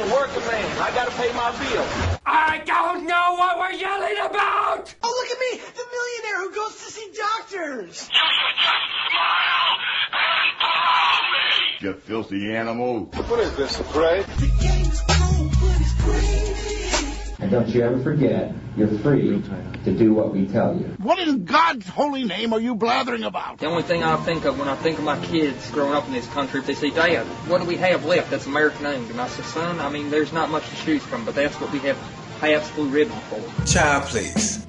I'm a working man. I gotta pay my bills. I don't know what we're yelling about! Oh, look at me, the millionaire who goes to see doctors. You filthy animal. What is this, a parade? The game's cold, but it's crazy. And don't you ever forget, you're free to do what we tell you. What in God's holy name are you blathering about? The only thing I think of when I think of my kids growing up in this country, if they say, Dad, what do we have left that's American owned? And I say, son, I mean, there's not much to choose from, but that's what we have Pabst Blue Ribbon for. Child, please.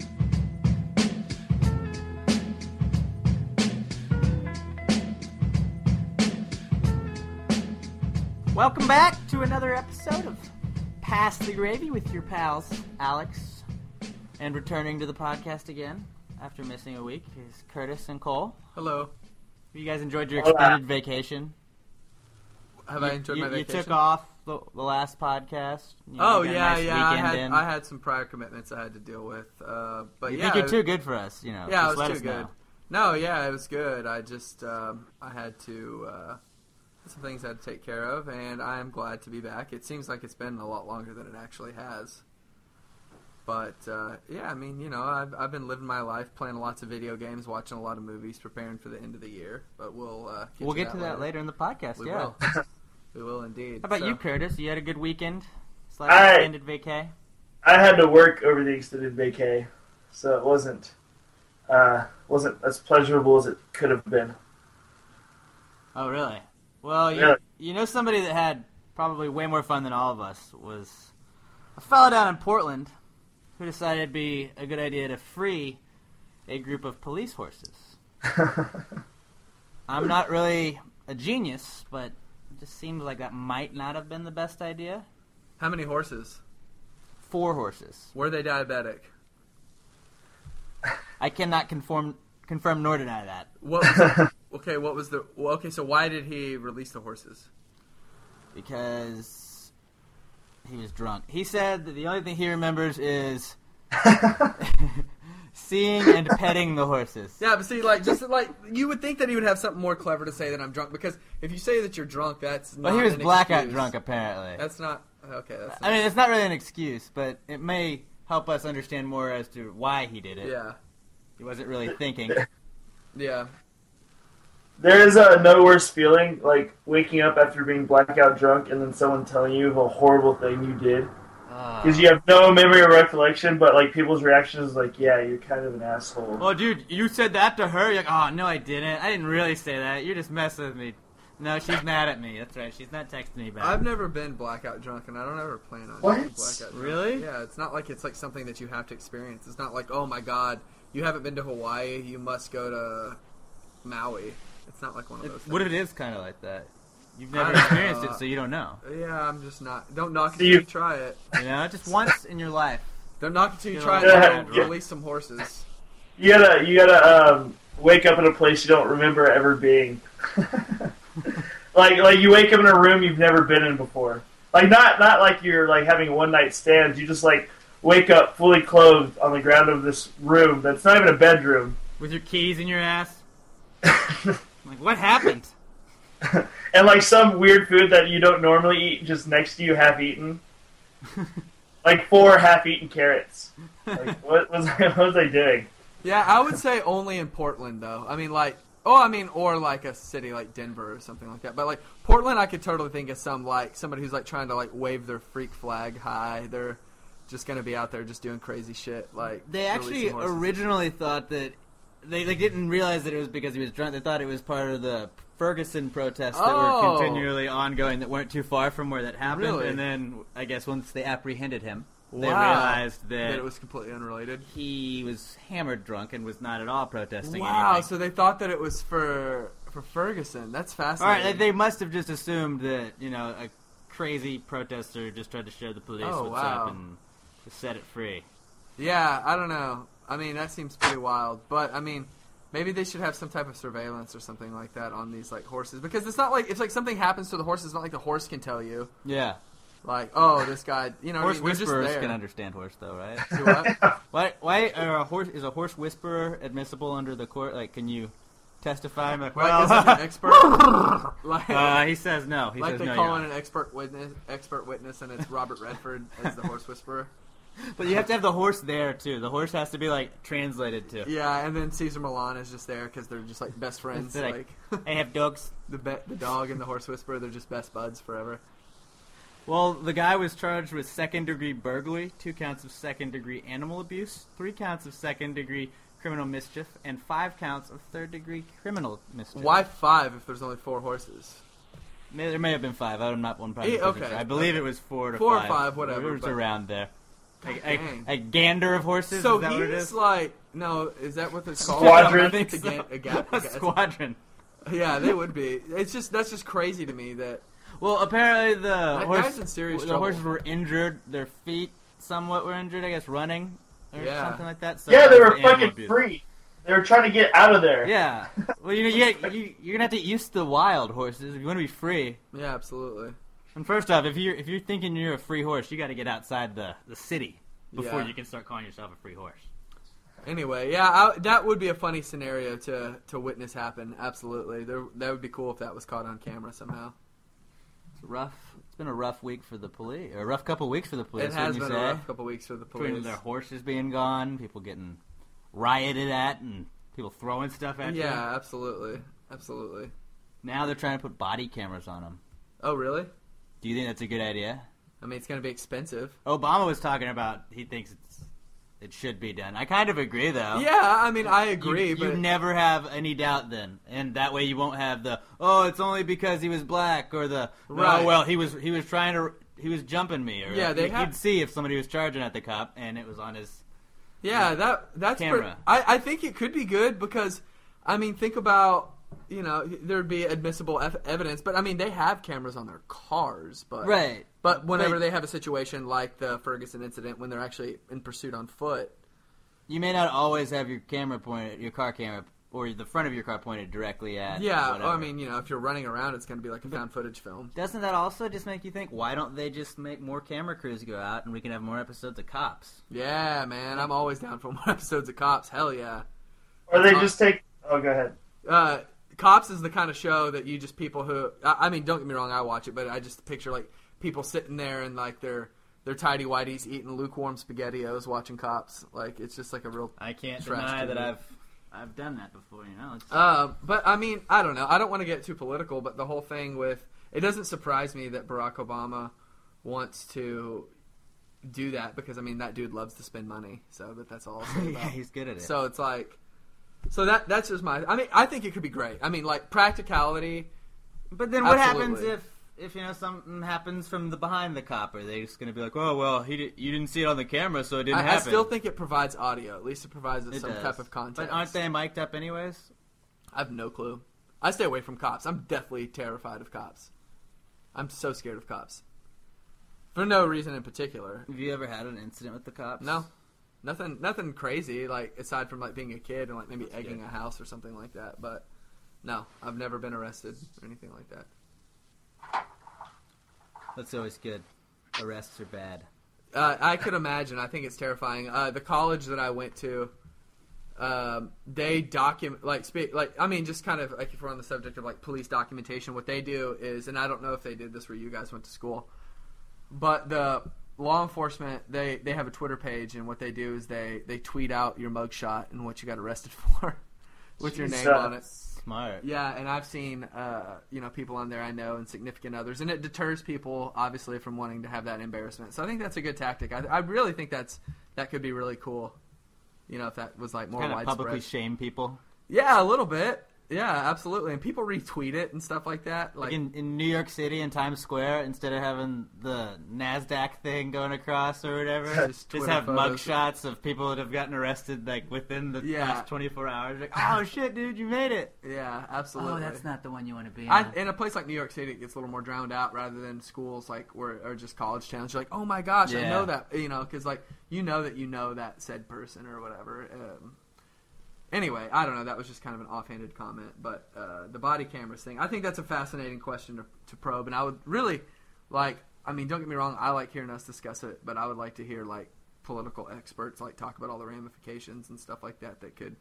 Welcome back to another episode of Pass the Gravy with your pals, Alex. And returning to the podcast again after missing a week is Curtis and Cole. Hello. You guys enjoyed your extended vacation? Have I enjoyed my vacation? You took off the last podcast. I had some prior commitments I had to deal with. But you think you're too good for us, you know? Yeah, just it was too good. No, yeah, it was good. I just I had to some things I had to take care of, and I am glad to be back. It seems like it's been a lot longer than it actually has. But, yeah, I mean, you know, I've been living my life, playing lots of video games, watching a lot of movies, preparing for the end of the year. But we'll get to that later in the podcast, we will. We will indeed. How about you, Curtis? You had a good weekend? Extended vacay? I had to work over the extended vacay, so it wasn't as pleasurable as it could have been. Oh, really? Well, you know somebody that had probably way more fun than all of us was a fellow down in Portland who decided it'd be a good idea to free a group of police horses. I'm not really a genius, but it just seems like that might not have been the best idea. How many horses? 4 horses. Were they diabetic? I cannot confirm nor deny that. What was okay, what was the... Okay, so why did he release the horses? Because he was drunk. He said that the only thing he remembers is seeing and petting the horses. Yeah, but see, you would think that he would have something more clever to say than I'm drunk, because if you say that you're drunk, that's not he was an blackout excuse. Drunk, apparently. That's not... Okay, that's not... I mean, it's not really an excuse, but it may help us understand more as to why he did it. Yeah. He wasn't really thinking. Yeah. There is no worse feeling, like waking up after being blackout drunk and then someone telling you a horrible thing you did. Because you have no memory or recollection, but like people's reaction is like, yeah, you're kind of an asshole. Well, dude, you said that to her? You're like, oh, no, I didn't. I didn't really say that. You're just messing with me. No, she's mad at me. That's right. She's not texting me back. I've never been blackout drunk, and I don't ever plan on being blackout drunk. Really? Yeah, it's not like it's like something that you have to experience. It's not like, oh my god, you haven't been to Hawaii, you must go to Maui. It's not like one of those things. What if it is kind of like that? You've never experienced it, so you don't know. Yeah, I'm just not. Don't knock it till you try it. You know, just once in your life. Don't knock it till you try it and release some horses. You gotta wake up in a place you don't remember ever being. like you wake up in a room you've never been in before. Like not like you're like having a one night stand. You just like wake up fully clothed on the ground of this room that's not even a bedroom. With your keys in your ass? Like, what happened? And like some weird food that you don't normally eat just next to you half eaten. Like 4 half-eaten carrots. Like, what was I doing? Yeah, I would say only in Portland, though. I mean, or like a city like Denver or something like that. But like Portland, I could totally think of somebody who's like trying to like wave their freak flag high. They're just gonna be out there just doing crazy shit. Like they actually originally thought that they didn't realize that it was because he was drunk. They thought it was part of the Ferguson protests that were continually ongoing that weren't too far from where that happened. Really? And then I guess once they apprehended him, they realized that it was completely unrelated. He was hammered drunk and was not at all protesting. Wow! Anything. So they thought that it was for Ferguson. That's fascinating. All right, they must have just assumed that a crazy protester just tried to show the police what's up and to set it free. Yeah, I don't know. I mean, that seems pretty wild. But I mean, maybe they should have some type of surveillance or something like that on these like horses, because it's not like if like something happens to the horse, it's not like the horse can tell you. Yeah. Like, oh, this guy, horse whisperers can understand horse, though, right? Do what? Why is a horse whisperer admissible under the court? Like, can you testify. Like, Like, well, is it an expert? he says no. He like says they no. call in an expert witness, and it's Robert Redford as the horse whisperer. But you have to have the horse there too. The horse has to be like translated to. Yeah, and then Caesar Milan is just there because they're just like best friends. Like, I have dogs. The dog and the horse whisperer, they're just best buds forever. Well, the guy was charged with second-degree burglary, 2 counts of second-degree animal abuse, 3 counts of second-degree criminal mischief, and 5 counts of third-degree criminal mischief. Why 5 if there's only 4 horses? There may have been 5. I'm not 100% okay. sure. I believe it was 4 to 5. 4 or 5, whatever. It was around there. Dang. A gander of horses? So is that what it is? he's like, no, is that what it's called? Squadron. I think it's A squadron. Yeah, they would be. That's just crazy to me that. Well, apparently the guy's in serious trouble. horses were injured. Their feet somewhat were injured, I guess, running or something like that. So Yeah, they were animal fucking abuse. free. They were trying to get out of there. Yeah. Well, you're gonna have to get used to the wild horses if you want to be free. Yeah, absolutely. And first off, if you're thinking you're a free horse, you got to get outside the city before Yeah. you can start calling yourself a free horse. Anyway, yeah, that would be a funny scenario to witness happen. Absolutely, that would be cool if that was caught on camera somehow. It's rough. It's been a rough week for the police, or a rough couple weeks for the police. It has wouldn't been you a say? rough couple weeks for the Between police. their horses being gone, people getting rioted at, and people throwing stuff at you. Yeah, absolutely. Now they're trying to put body cameras on them. Oh, really? Do you think that's a good idea? I mean, it's going to be expensive. Obama was talking about he thinks it should be done. I kind of agree, though. Yeah, I mean, I agree, but you never have any doubt then, and that way you won't have the it's only because he was black or the Right. well he was jumping me or Yeah, you'd see if somebody was charging at the cop and it was on his that's camera. I think it could be good because, I mean, think about, there'd be admissible evidence, but I mean, they have cameras on their cars, but right. But whenever they have a situation like the Ferguson incident, when they're actually in pursuit on foot, you may not always have your car camera, or the front of your car pointed directly at. Yeah, whatever. I mean, if you're running around, it's going to be like a found footage film. Doesn't that also just make you think, why don't they just make more camera crews go out and we can have more episodes of Cops? Yeah, man, I'm always down for more episodes of Cops. Hell yeah. Or they just take... Oh, go ahead. Cops is the kind of show that you just people who... I mean, don't get me wrong, I watch it, but I just picture, like, people sitting there and, like, their tidy-whities eating lukewarm SpaghettiOs watching Cops. Like, it's just like a real... I can't trash deny TV. that I've done that before, It's, but, I mean, I don't know. I don't want to get too political, but the whole thing with... It doesn't surprise me that Barack Obama wants to do that because, I mean, that dude loves to spend money. So that's all I'll say about yeah, he's good at it. So it's like... So that's just my... I mean, I think it could be great. I mean, like, practicality... But then what absolutely. happens if something happens from behind the cop? Are they just going to be like, oh, well, you didn't see it on the camera, so it didn't happen? I still think it provides audio. At least it provides some does. type of context. But aren't they mic'd up anyways? I have no clue. I stay away from cops. I'm deathly terrified of cops. I'm so scared of cops. For no reason in particular. Have you ever had an incident with the cops? No. Nothing crazy, like, aside from, like, being a kid and, like, maybe That's egging good. a house or something like that. But, no, I've never been arrested or anything like that. That's always good. Arrests are bad. I could imagine. I think it's terrifying. The college that I went to, they document, just kind of, like, if we're on the subject of, like, police documentation, what they do is, and I don't know if they did this where you guys went to school, but the law enforcement, they have a Twitter page, and what they do is they tweet out your mugshot and what you got arrested for with your name on it. Smart. Yeah, and I've seen, people on there I know and significant others, and it deters people, obviously, from wanting to have that embarrassment. So I think that's a good tactic. I really think that could be really cool, if that was, like, more Kind of widespread. publicly shame people. Yeah, a little bit. Yeah, absolutely. And people retweet it and stuff like that. Like in New York City in Times Square, instead of having the NASDAQ thing going across or whatever, just have mugshots of people that have gotten arrested like within the last 24 hours. Like, oh shit, dude, you made it. Yeah, absolutely. Oh, that's not the one you want to be in a place like New York City, it gets a little more drowned out rather than schools or just college towns. You're like, oh my gosh, I know that, because like you know that said person or whatever. Anyway, I don't know. That was just kind of an offhanded comment. But the body cameras thing, I think that's a fascinating question to probe. And I would really don't get me wrong, I like hearing us discuss it, but I would like to hear, like, political experts, like, talk about all the ramifications and stuff like that could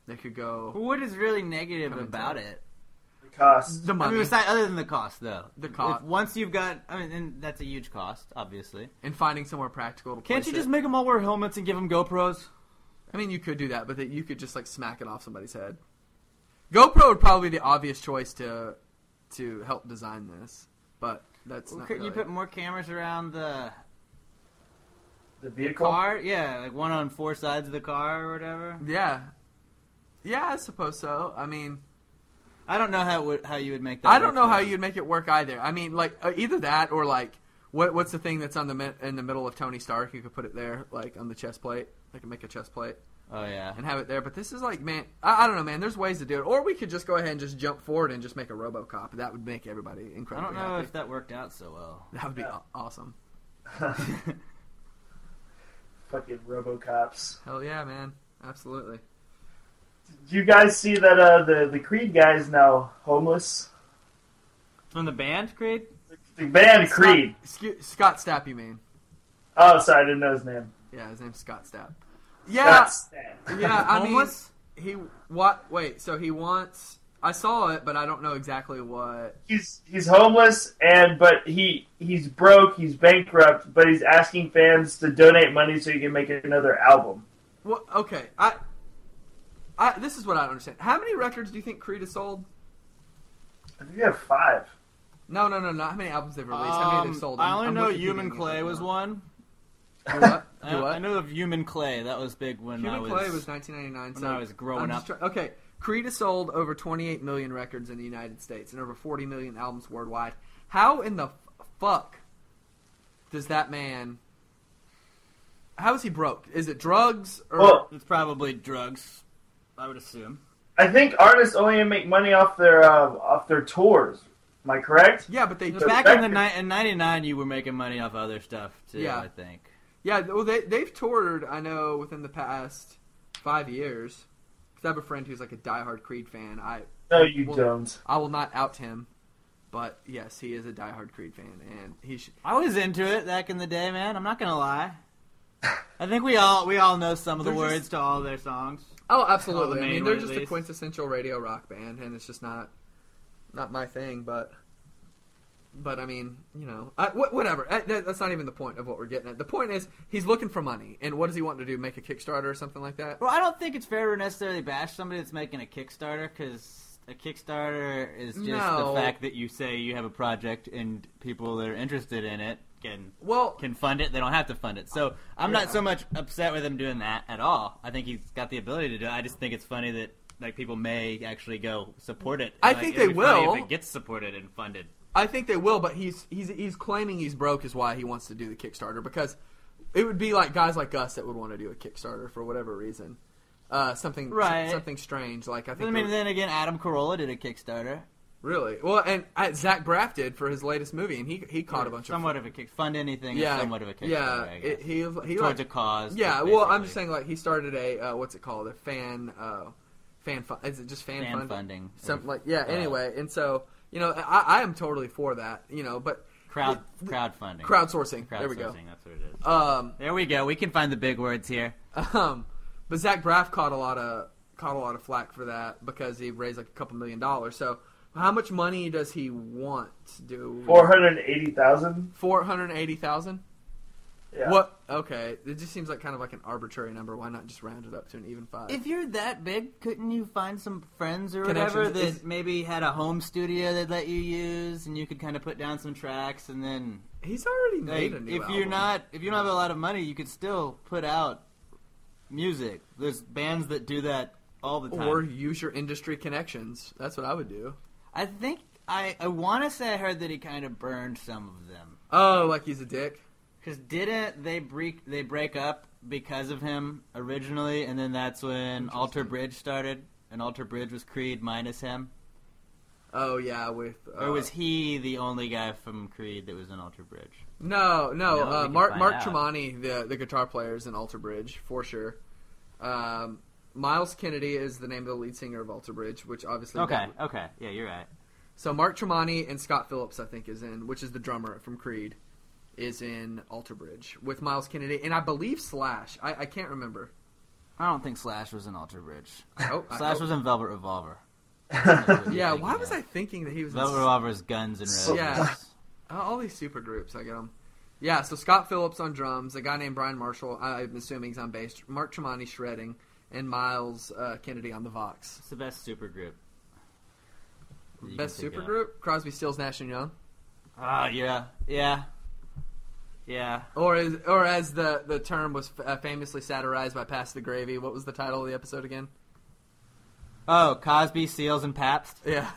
They could go. What is really negative about tell. it? The cost. The money. Other than the cost, though. The cost. Once you've got, and that's a huge cost, obviously. And finding somewhere practical to Can't place you it. just make them all wear helmets and give them GoPros? I mean, you could do that, but you could just like smack it off somebody's head. GoPro would probably be the obvious choice to help design this, but that's not. Could you really. put more cameras around the vehicle? car? Yeah, like one on 4 sides of the car or whatever. Yeah, I suppose so. I mean, I don't know how you would make that. I don't know how you'd make it work either. I mean, like either that or like what's the thing that's on in the middle of Tony Stark? You could put it there, like on the chest plate. They could make a chest plate. Oh yeah, and have it there. But this is like, man, I don't know, man. There's ways to do it, or we could just go ahead and just jump forward and just make a RoboCop. That would make everybody incredibly. I don't know happy. if that worked out so well. That would be awesome. Fucking RoboCops. Hell yeah, man! Absolutely. Did you guys see that the Creed guy's now homeless? From the band Creed? The band Creed. Scott Stapp, you mean? Oh, sorry, I didn't know his name. Yeah, his name's Scott Stapp. Yeah, Scott Stapp. Yeah. I homeless? mean, Wait, so he wants. I saw it, but I don't know exactly what. He's homeless, but he's broke, he's bankrupt, but he's asking fans to donate money so he can make another album. Well, okay, this is what I don't understand. How many records do you think Creed has sold? I think we have 5. No. Not how many albums they've released. How many they've sold? I only know Human Clay was one. What? I know of Human Clay. That was big when Human Clay was 1999. When I was growing up. Okay, Creed has sold over 28 million records in the United States and over 40 million albums worldwide. How in the fuck does that man? How is he broke? Is it drugs or? Well, it's probably drugs. I would assume. I think artists only make money off their tours. Am I correct? Yeah, but they back in '99, you were making money off other stuff too. Yeah. I think. Yeah, well, they've toured. I know within the past 5 years. Because I have a friend who's like a diehard Creed fan. No, you don't. I will not out him, but yes, he is a diehard Creed fan, and I was into it back in the day, man. I'm not gonna lie. I think we all know some of the words to all their songs. Oh, absolutely. I mean, they're just a quintessential radio rock band, and it's just not my thing. But I mean, you know, whatever. That's not even the point of what we're getting at. The point is, he's looking for money, and what does he want to do? Make a Kickstarter or something like that? Well, I don't think it's fair to necessarily bash somebody that's making a Kickstarter, because a Kickstarter is just the fact that you say you have a project and people that are interested in it can fund it. They don't have to fund it. So I'm not so much upset with him doing that at all. I think he's got the ability to do it. I just think it's funny that like people may actually go support it. I think they will if it gets supported and funded. I think they will, but he's claiming he's broke is why he wants to do the Kickstarter, because it would be like guys like us that would want to do a Kickstarter for whatever reason. Something strange. Like I think. I mean, then again, Adam Carolla did a Kickstarter. Really? Well, and Zach Braff did for his latest movie, and he caught a bunch somewhat of a kick. Fund anything is somewhat of a Kickstarter. Yeah, I guess. he towards a cause. Yeah, well, I'm just saying, like he started a what's it called? A fan is it just fan funding? Something like Anyway, and so you know, I am totally for that. You know, but crowdfunding, crowdsourcing. There we go. That's what it is. There we go. We can find the big words here. But Zach Braff caught a lot of flack for that because he raised like a couple $1 million. So how much money does he want to do? $480,000. $480,000. Yeah. What? Okay, it just seems like kind of like an arbitrary number. Why not just round it up to an even 5? If you're that big, couldn't you find some friends or whatever that maybe had a home studio they'd let you use, and you could kind of put down some tracks, and then he's already made a new album. If you don't have a lot of money, you could still put out music. There's bands that do that all the time. Or use your industry connections. That's what I would do. I think I want to say I heard that he kind of burned some of them. Oh, like he's a dick? Because didn't they break up because of him originally, and then that's when Alter Bridge started, and Alter Bridge was Creed minus him? Oh, yeah, with... or was he the only guy from Creed that was in Alter Bridge? No, Mark Tremonti, the guitar player, is in Alter Bridge, for sure. Miles Kennedy is the name of the lead singer of Alter Bridge, which obviously... Okay, yeah, you're right. So Mark Tremonti and Scott Phillips, I think, is in, which is the drummer from Creed, is in Alter Bridge with Miles Kennedy, and I believe Slash. I can't remember. I don't think Slash was in Alter Bridge. Oh, Slash was in Velvet Revolver. Yeah, why was I thinking that he was Velvet Revolver's Guns and Roses. Yeah. All these super groups, I get them. Yeah, so Scott Phillips on drums, a guy named Brian Marshall, I'm assuming he's on bass, Mark Tremonti shredding, and Miles Kennedy on the Vox. It's the best super group. Best super group? Crosby, Stills, Nash and Young. Yeah. Or as the term was famously satirized by Pass the Gravy. What was the title of the episode again? Oh, Cosby, Seals, and Pabst. Yeah,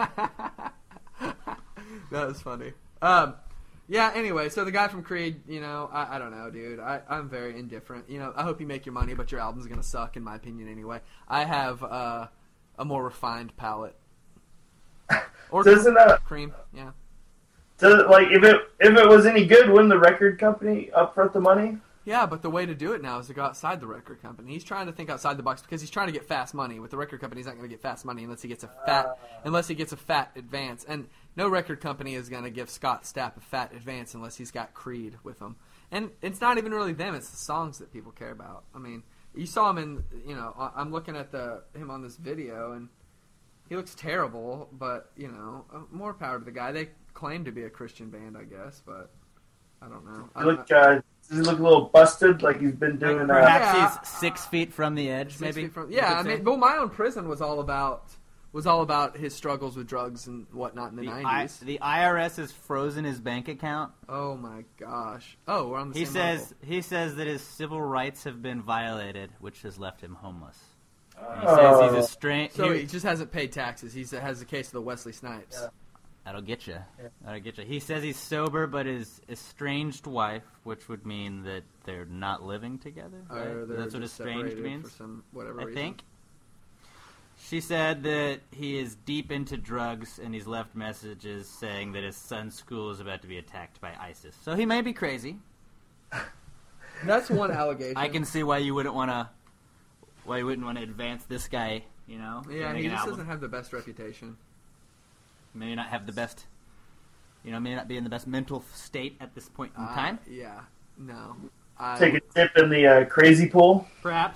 that was funny. Yeah. Anyway, so the guy from Creed, I don't know, dude. I'm very indifferent. I hope you make your money, but your album's gonna suck, in my opinion, anyway. I have a more refined palate. Or Doesn't Cream, yeah. If it was any good, wouldn't the record company upfront the money? Yeah, but the way to do it now is to go outside the record company. He's trying to think outside the box because he's trying to get fast money. With the record company, he's not going to get fast money unless he gets a fat advance. And no record company is going to give Scott Stapp a fat advance unless he's got Creed with him. And it's not even really them; it's the songs that people care about. I mean, you saw him in. I'm looking at him on this video, and he looks terrible. But more power to the guy. They claim to be a Christian band, I guess, but I don't know. Does he look a little busted, like he's been doing? Perhaps he's 6 feet from the edge, maybe. My Own Prison was all about his struggles with drugs and whatnot in the 90s. The IRS has frozen his bank account. Oh my gosh! Oh, we're on the same level. He says that his civil rights have been violated, which has left him homeless. He says he's estranged. So he just hasn't paid taxes. He has the case of the Wesley Snipes. Yeah. That'll get you. He says he's sober, but his estranged wife, which would mean that they're not living together. Right? That's what estranged means. For whatever reason. think. She said that he is deep into drugs, and he's left messages saying that his son's school is about to be attacked by ISIS. So he may be crazy. That's one allegation. I can see why you wouldn't want to advance this guy. Yeah, he just doesn't have the best reputation. May not have the best, may not be in the best mental state at this point in time. Yeah, no. Take a dip in the crazy pool? Perhaps.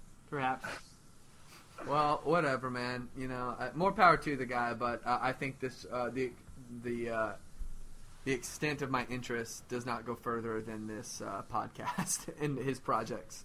Well, whatever, man. More power to the guy, but I think this the extent of my interest does not go further than this podcast and his projects.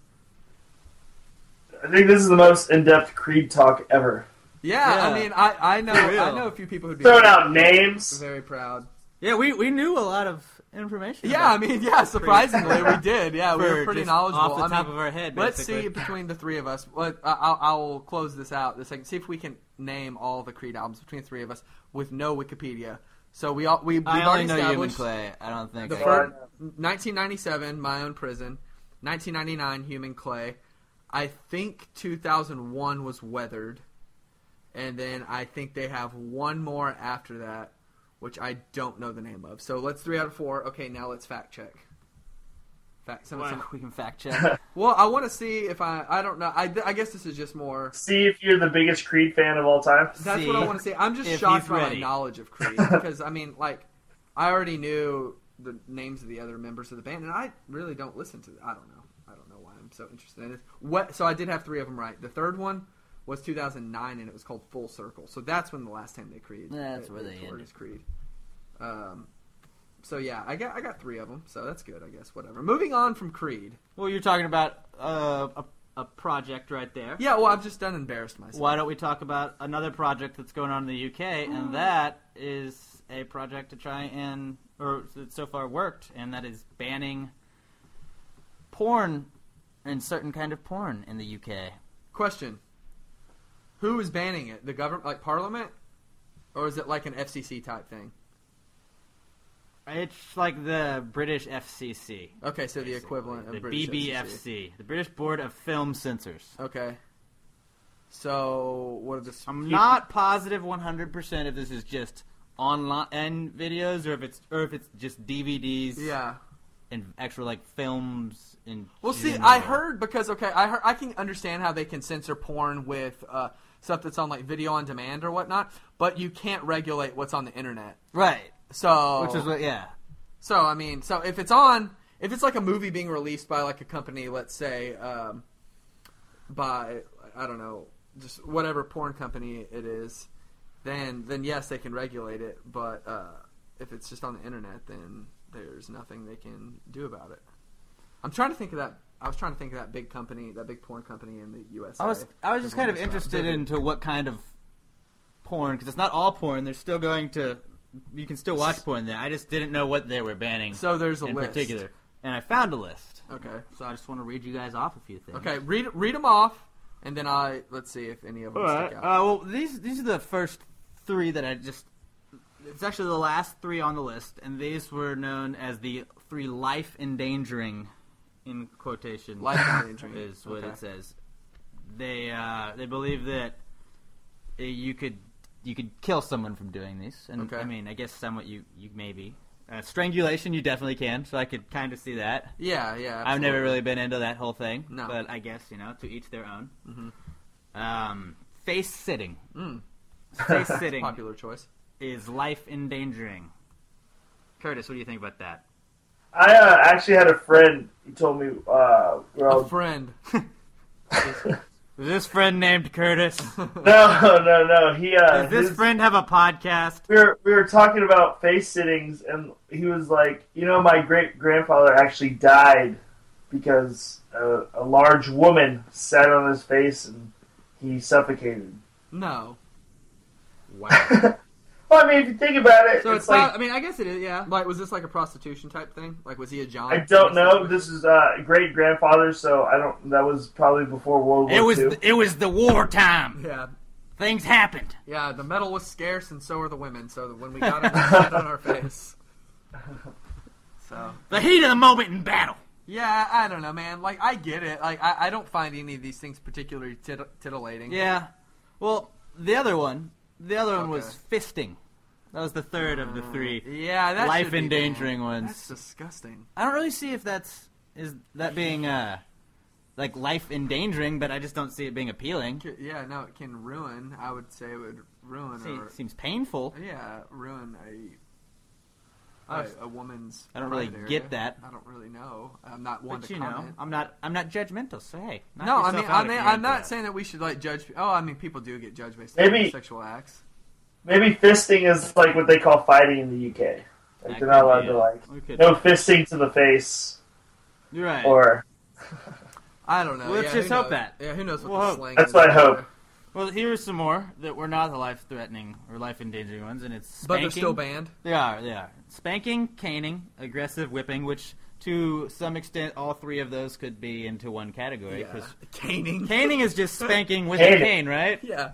I think this is the most in-depth Creed talk ever. Yeah, I mean, I know a few people who'd be throwing out names. Very proud. Yeah, we knew a lot of information. Yeah, surprisingly we did. Yeah, we were pretty knowledgeable. Off the top of our head, basically. Let's see between the three of us. I'll close this out this second. See if we can name all the Creed albums between the three of us with no Wikipedia. So we've I only know Human established Clay. I don't think. the first 1997, My Own Prison. 1999, Human Clay. I think 2001 was Weathered. And then I think they have one more after that, which I don't know the name of. So let's 3 out of 4. Okay, now let's fact check. We can fact check. Well, I want to see if I don't know. I guess this is just more. See if you're the biggest Creed fan of all time. That's what I want to see. I'm just shocked by my knowledge of Creed because I I already knew the names of the other members of the band, and I really don't listen to. I don't know why I'm so interested in it. So I did have 3 of them right. The third one was 2009, and it was called Full Circle. So that's when the last time they Creed. That's where they toured as Creed. So yeah, I got 3 of them. So that's good, I guess. Whatever. Moving on from Creed. Well, you're talking about a project right there. Yeah. Well, I've just done embarrassed myself. Why don't we talk about another project that's going on in the UK, and that is a project to try and, or that so far worked, and that is banning porn and certain kind of porn in the UK. Question. Who is banning it? The government, like Parliament? Or is it like an FCC type thing? It's like the British FCC. Okay, so basically. The equivalent of the British BBFC, FCC. The British Board of Film Censors. Okay. So, what are the... I'm not positive 100% if this is just online videos or if it's just DVDs. Yeah. And actual films and. Well, see, I heard because I can understand how they can censor porn with stuff that's on video on demand or whatnot, but you can't regulate what's on the internet, right? So, which is what, yeah. So I mean, if it's like a movie being released by a company, let's say, by, I don't know, just whatever porn company it is, then yes, they can regulate it. But if it's just on the internet, then there's nothing they can do about it. I'm trying to think of that. I was trying to think of that big company, that big porn company in the USA. I was just kind of interested into what kind of porn, because it's not all porn. They're still going to, you can still watch porn there. I just didn't know what they were banning. So there's a in list. particular, and I found a list. Okay. So I just want to read you guys off a few things. Okay, read them off, and then let's see if any of them stick out. Well, these are the first three that it's actually the last three on the list, and these were known as the 3 life-endangering, in quotation, life-endangering is what it says. They believe that you could kill someone from doing these, and I mean, I guess somewhat you maybe. Strangulation, you definitely can, so I could kind of see that. Yeah, absolutely. I've never really been into that whole thing, no. But I guess, to each their own. Mm-hmm. Face sitting. Face sitting. Popular choice. Is life-endangering. Curtis, what do you think about that? I actually had a friend. He told me. A friend. Is this friend named Curtis? No. He. Does this friend have a podcast? We were talking about face sittings, and he was like, my great grandfather actually died because a large woman sat on his face and he suffocated. No. Wow. Well, I mean, if you think about it, so it's like, not, I mean, I guess it is. Yeah. Like, was this like a prostitution type thing? Like, was he a John? I don't know. This is great grandfather, so I don't. That was probably before World War II. It was the wartime. Yeah. Things happened. Yeah, the metal was scarce, and so were the women. So when we got it, we sat on our face. So the heat of the moment in battle. Yeah, I don't know, man. Like, I get it. Like, I don't find any of these things particularly titillating. Yeah. Well, the other one was fisting. That was the third of the 3 life-endangering ones. That's disgusting. I don't really see if is that being like life-endangering, but I just don't see it being appealing. Yeah, no, it can ruin. I would say it would ruin. Seems painful. Yeah, ruin a woman's. I don't really get that. I don't really know. I'm not one but to comment. I'm not judgmental. So hey, no, I'm not saying that we should like judge. Oh, I mean, people do get judged based on sexual acts. Maybe fisting is like what they call fighting in the UK. Like they're not allowed to no fisting to the face. You're right. Or I don't know. Let's just hope that. Yeah, who knows what the slang is. That's what I hope. Well, here's some more that were not the life-threatening or life-endangering ones, and it's spanking. But they're still banned? They are. Spanking, caning, aggressive whipping, which to some extent all 3 of those could be into one category. Yeah. Caning. Caning is just spanking with a cane, right? Yeah.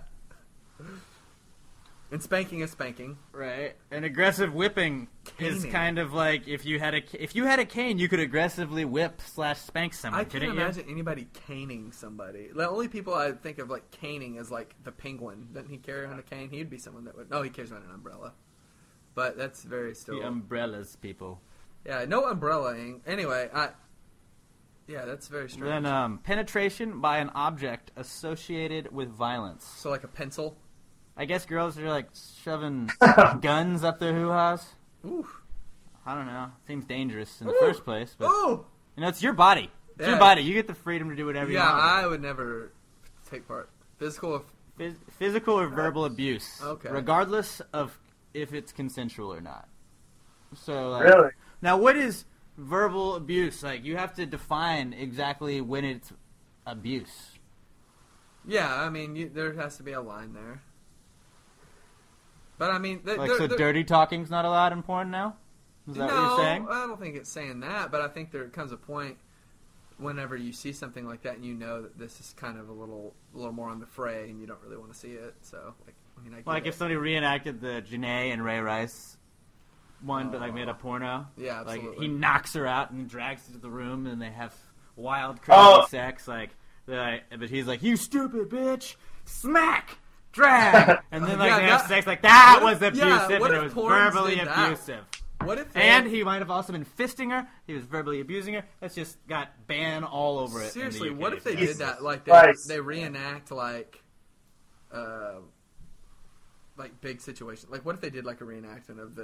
And spanking is spanking. Right. And aggressive whipping is kind of like if you had a cane, you could aggressively whip/spank someone. I can't imagine anybody caning somebody. The only people I think of like caning is like the Penguin. Doesn't he carry around a cane? He'd be someone that would. No, he carries around an umbrella. But that's very still. The umbrellas, people. Yeah, no umbrellaing. Anyway, yeah, that's very strange. Then penetration by an object associated with violence. So like a pencil. I guess girls are like shoving guns up their hoo-has. Ooh. I don't know. Seems dangerous in the first place, but it's your body. It's your Yeah. body. You get the freedom to do whatever you want. Yeah, I would never take part. Physical or verbal abuse. Okay. Regardless of if it's consensual or not. So really? Now, what is verbal abuse? Like, you have to define exactly when it's abuse. Yeah, I mean, there has to be a line there. But I mean, dirty talking's not allowed in porn now? Is that what you're saying? I don't think it's saying that, but I think there comes a point whenever you see something like that and you know that this is kind of a little more on the fray and you don't really want to see it. So, if somebody reenacted the Janae and Ray Rice one, but made a porno. Yeah, absolutely. Like, he knocks her out and drags her to the room and they have wild, crazy sex. But he's like, "You stupid bitch!" Smack! Drag! And then they have sex. Like, that was abusive, and it was verbally abusive. What if and he might have also been fisting her. He was verbally abusing her. That's just got ban all over it. Seriously, in the UK. what if they did that? Like, they reenact, like big situations. Like, what if they did, like, a reenactment of the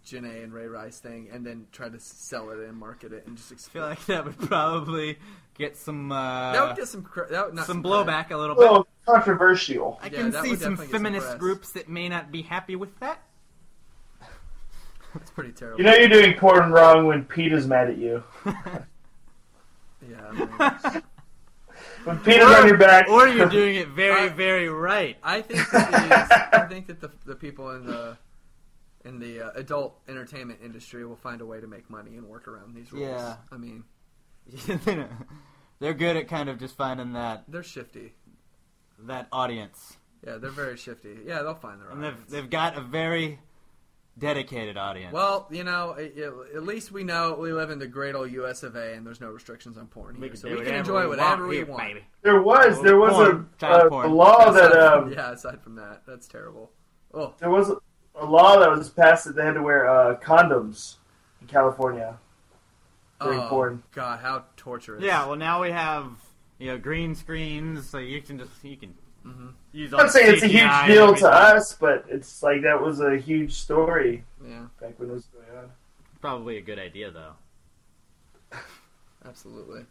Janae and Ray Rice thing, and then try to sell it and market it and just I feel like that would probably get some that would get some blowback a little A little bit. controversial. I can see some feminist groups that may not be happy with that. It's pretty terrible. You know you're doing porn wrong when Pete is mad at you. Yeah. I mean, when Pete is on your back, or you're doing it very, very right. I think that the people in the adult entertainment industry will find a way to make money and work around these rules. Yeah. I mean, they're good at kind of just finding that. They're shifty. That audience. Yeah, they're very shifty. Yeah, they'll find their audience. And they've got a very dedicated audience. Well, you know, at least we know we live in the great old US of A, and there's no restrictions on porn here, so we can enjoy whatever we want. Baby. There was porn, a law that yeah. Aside from that, that's terrible. Oh, there was a law that was passed that they had to wear condoms in California during porn. God, how torturous! Yeah, well now we have green screens, so you can use. I'm not saying it's a huge deal to us, but it's like that was a huge story. Yeah, back when it was going on. Probably a good idea though. Absolutely.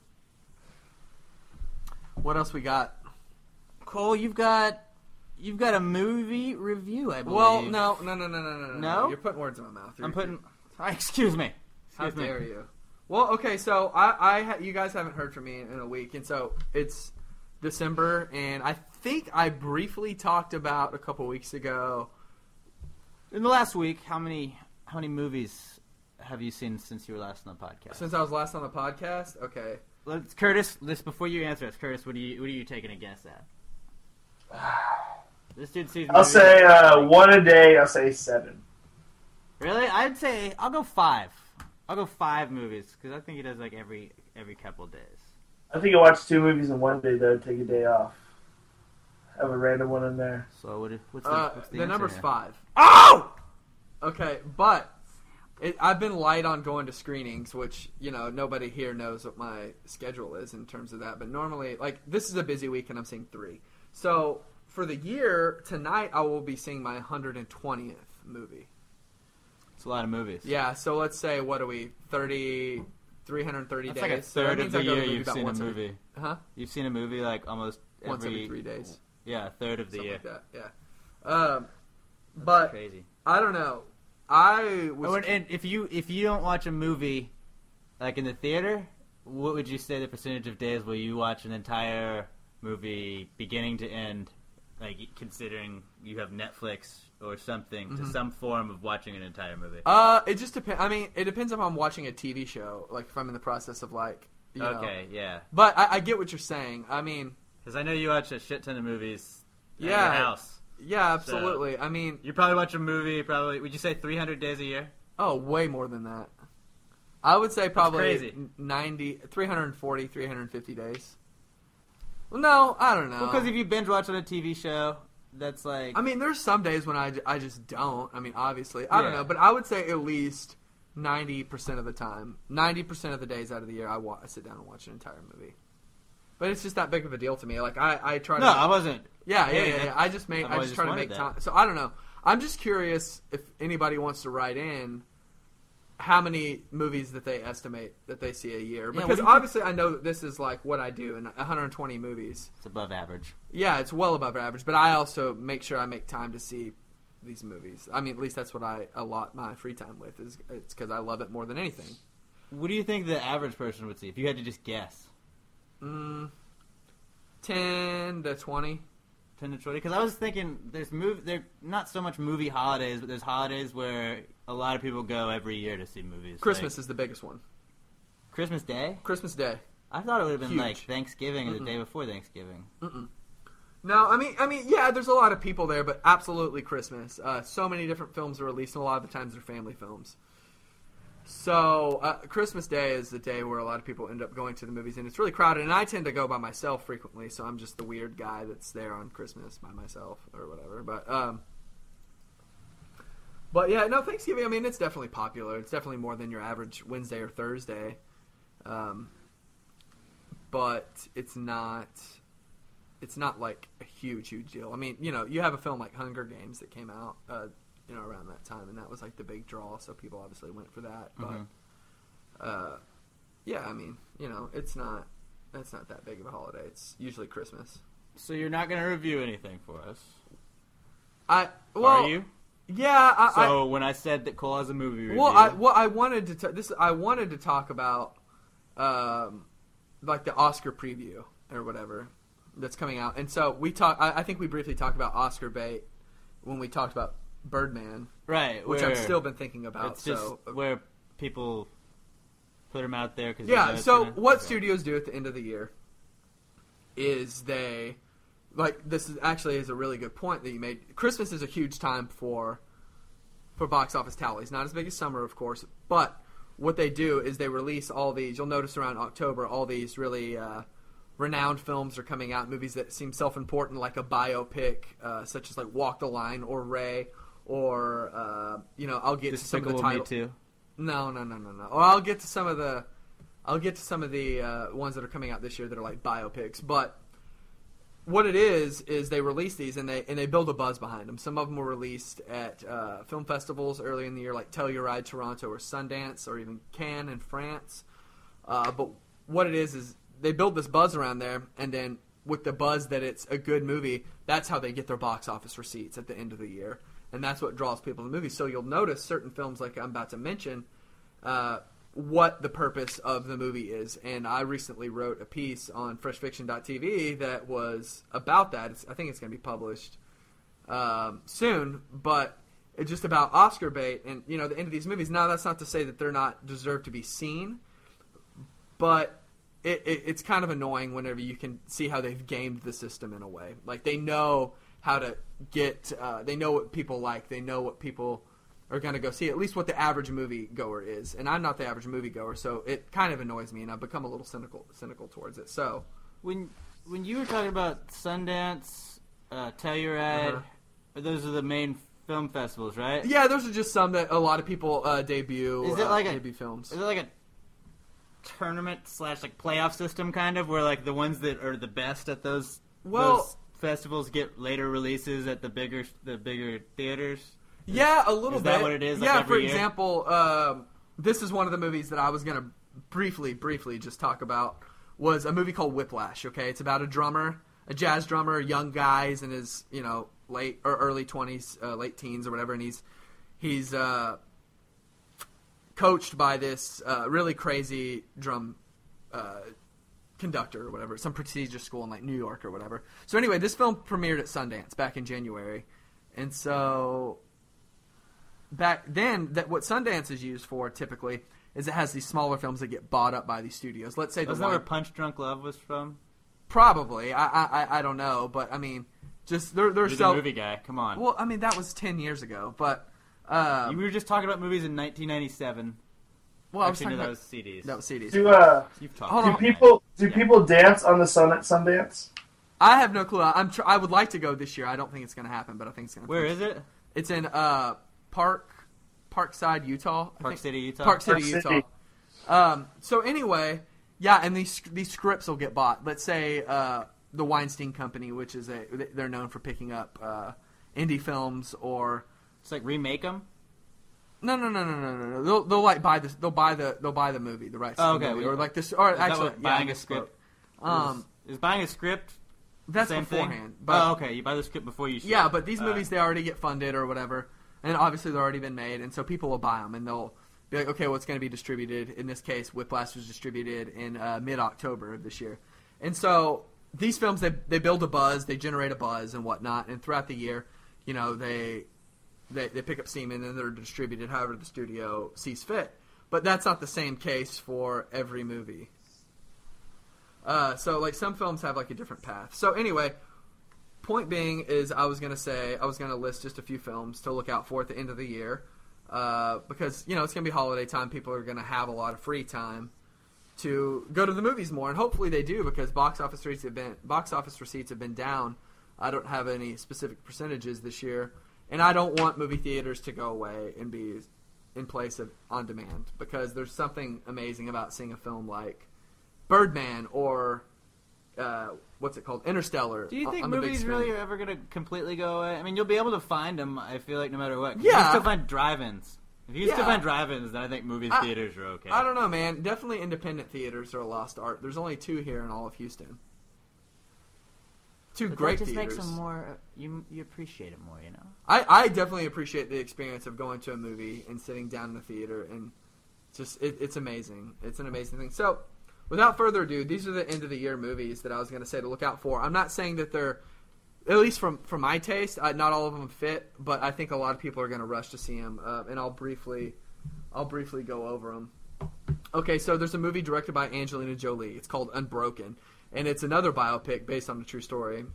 What else we got? Cole, you've got a movie review, I believe. Well, no. No? You're putting words in my mouth. Excuse me. How dare you? Well, okay, so you guys haven't heard from me in a week, and so it's December, and I think I briefly talked about a couple weeks ago. In the last week, how many movies have you seen since you were last on the podcast? Since I was last on the podcast? Okay. Curtis, before you answer this, Curtis, what are you taking a guess at? This dude sees. I'll say one a day. I'll say 7. Really? I'd say I'll go 5. I'll go 5 movies because I think he does like every couple days. I think I watch 2 movies in one day though. Take a day off. Have a random one in there. So what's the number's here? 5. Oh! Okay, but I've been light on going to screenings, which, nobody here knows what my schedule is in terms of that. But normally, this is a busy week, and I'm seeing 3. So, for the year, tonight I will be seeing my 120th movie. It's a lot of movies. Yeah, so let's say, what are we, 330 That's days? like a third of the year you've seen a movie. Huh? You've seen a movie like almost once every 3 days. Yeah, a third of the Something year. Like that, yeah. But crazy. I don't know. And if you don't watch a movie like in the theater, what would you say the percentage of days will you watch an entire movie beginning to end, like considering you have Netflix or something to some form of watching an entire movie? It just depends. I mean, it depends if I'm watching a TV show, like if I'm in the process of Okay, yeah. But I get what you're saying. I mean, because I know you watch a shit ton of movies at your Yeah. house. Yeah, absolutely. So, I mean, you probably watch a movie. Would you say 300 days a year? Oh, way more than that. I would say probably crazy. 340, 350 days. Well, no, I don't know. Well, because if you binge watch on a TV show, that's like. I mean, there's some days when I just don't. I mean, obviously, I don't know, but I would say at least 90% of the time, 90% of the days out of the year, I sit down and watch an entire movie. But it's just that big of a deal to me. Like I try to. No, I wasn't. Yeah. I just try to make time. So I don't know. I'm just curious if anybody wants to write in how many movies that they estimate that they see a year. Because obviously I know that this is like what I do in 120 movies. It's above average. Yeah, it's well above average. But I also make sure I make time to see these movies. I mean, at least that's what I allot my free time with. It's because I love it more than anything. What do you think the average person would see if you had to just guess? 10 to 20. 10 to 20? Because I was thinking there's not so much movie holidays, but there's holidays where a lot of people go every year to see movies. Christmas is the biggest one. Christmas Day? Christmas Day. I thought it would have been Huge. like Thanksgiving or the day before Thanksgiving. No, I mean, yeah, there's a lot of people there, but absolutely Christmas. So many different films are released, and a lot of the times they're family films. So, Christmas Day is the day where a lot of people end up going to the movies, and it's really crowded, and I tend to go by myself frequently, so I'm just the weird guy that's there on Christmas by myself, or whatever, but yeah, no, Thanksgiving, I mean, it's definitely popular. It's definitely more than your average Wednesday or Thursday, but it's not like a huge deal. I mean, you have a film like Hunger Games that came out around that time, and that was like the big draw. So people obviously went for that. Mhm. But yeah, I mean, it's not that big of a holiday. It's usually Christmas. So you're not going to review anything for us? Are you? Yeah. So when I said that Cole has a movie review, I wanted to talk about like the Oscar preview or whatever that's coming out, and so I think we briefly talked about Oscar bait when we talked about Birdman, right? Which I've still been thinking about. It's just where people put them out there. So what studios do at the end of the year is this is a really good point that you made. Christmas is a huge time for box office tallies. Not as big as summer, of course, but what they do is they release all these. You'll notice around October, all these really renowned films are coming out. Movies that seem self-important, like a biopic, such as like Walk the Line or Ray, or I'll get to some of the titles. Me Too. No. Or I'll get to some of the ones that are coming out this year that are like biopics, but. What it is they release these and they build a buzz behind them. Some of them were released at film festivals earlier in the year, like Telluride, Toronto, or Sundance, or even Cannes in France. But what it is they build this buzz around there, and then with the buzz that it's a good movie, that's how they get their box office receipts at the end of the year, and that's what draws people to the movie. So you'll notice certain films, like I'm about to mention, what the purpose of the movie is. And I recently wrote a piece on freshfiction.tv that was about that. I think it's going to be published soon, but it's just about Oscar bait and, the end of these movies. Now, that's not to say that they're not deserved to be seen, but it's kind of annoying whenever you can see how they've gamed the system in a way. Like, they know how to get, they know what people like, they know what people are going to go see, at least what the average moviegoer is. And I'm not the average moviegoer, so it kind of annoys me, and I've become a little cynical towards it. So when you were talking about Sundance, Telluride, those are the main film festivals, right? Yeah, those are just some that a lot of people debut. Is it like debut films? Is it like a tournament / like playoff system kind of, where like the ones that are the best at those festivals get later releases at the bigger theaters? Yeah, a little bit. Is that what it is? Like yeah, for year? example, this is one of the movies that I was going to briefly just talk about, was a movie called Whiplash, okay? It's about a jazz drummer, young guy, he's in his, late or early 20s, late teens or whatever, and he's coached by this really crazy drum conductor or whatever, some prestigious school in like New York or whatever. So anyway, this film premiered at Sundance back in January, and so back then, what Sundance is used for typically is it has these smaller films that get bought up by these studios. Let's say was that where Punch Drunk Love was from? Probably. I don't know, but I mean, just they're You're the movie guy. Come on. Well, I mean that was 10 years ago, but we were just talking about movies in 1997. Well, actually, that was CDs. That was CDs. Do people dance on the Sundance? I have no clue. I would like to go this year. I don't think it's going to happen, but I think it's going to. Where is it? It's in Parkside, Utah. Park City, Utah. Park City, Utah. So anyway, yeah, and these scripts will get bought. Let's say the Weinstein Company, which is they're known for picking up indie films, or it's like remake them. No. They'll like buy this. They'll buy the movie, the rights. Oh, to the okay. movie, or like this, or actually buying a script. Is buying a script? That's the same beforehand. Thing? But, okay. You buy the script before you shoot. Yeah, but these movies they already get funded or whatever, and obviously they've already been made, and so people will buy them, and they'll be like, okay, what's going to be distributed? In this case, Whiplash was distributed in mid-October of this year, and so these films they build a buzz, they generate a buzz and whatnot, and throughout the year, they pick up steam and then they're distributed however the studio sees fit. But that's not the same case for every movie. So like some films have like a different path. So anyway, point being is I was going to list just a few films to look out for at the end of the year. Because, it's going to be holiday time. People are going to have a lot of free time to go to the movies more. And hopefully they do, because box office receipts have been down. I don't have any specific percentages this year. And I don't want movie theaters to go away and be in place of on demand, because there's something amazing about seeing a film like Birdman or what's it called? Interstellar. Do you think on the big movies screen. really are ever going to completely go away? I mean, you'll be able to find them, I feel like, no matter what. 'Cause Yeah. You can still find drive-ins. If you can still Yeah. find drive-ins, then I think movie theaters are okay. I don't know, man. Definitely independent theaters are a lost art. There's only 2 here in all of Houston. 2 But great that just theaters. makes them more... You appreciate it more, you know? I definitely appreciate the experience of going to a movie and sitting down in the theater, and just it's amazing. It's an amazing thing. So, without further ado, these are the end of the year movies that I was going to say to look out for. I'm not saying that they're, at least from my taste, not all of them fit, but I think a lot of people are going to rush to see them, and I'll briefly go over them. Okay, so there's a movie directed by Angelina Jolie. It's called Unbroken. And it's another biopic based on a true story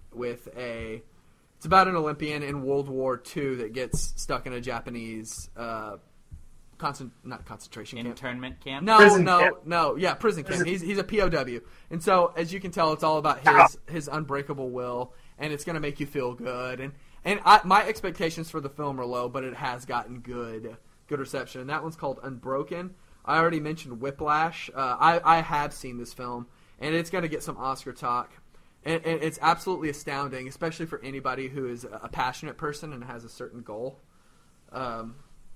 it's about an Olympian in World War II that gets stuck in a Japanese, not concentration camp. Internment camp? Prison camp. Prison camp. He's a POW. And so, as you can tell, it's all about his unbreakable will, and it's going to make you feel good. And my expectations for the film are low, but it has gotten good reception. And that one's called Unbroken. I already mentioned Whiplash. I have seen this film. And it's going to get some Oscar talk. And it's absolutely astounding, especially for anybody who is a passionate person and has a certain goal. And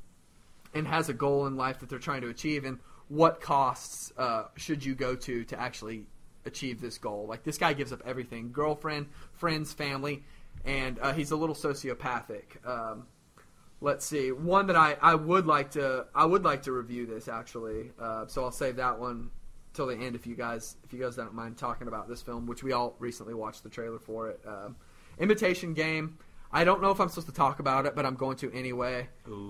has a goal in life that they're trying to achieve. And what costs should you go to actually achieve this goal? Like, this guy gives up everything. Girlfriend, friends, family. And he's a little sociopathic. Let's see. One that I would like to review this, actually. So I'll save that one till the end if you guys don't mind talking about this film, which we all recently watched the trailer for it. Imitation Game. I don't know if I'm supposed to talk about it, but I'm going to anyway.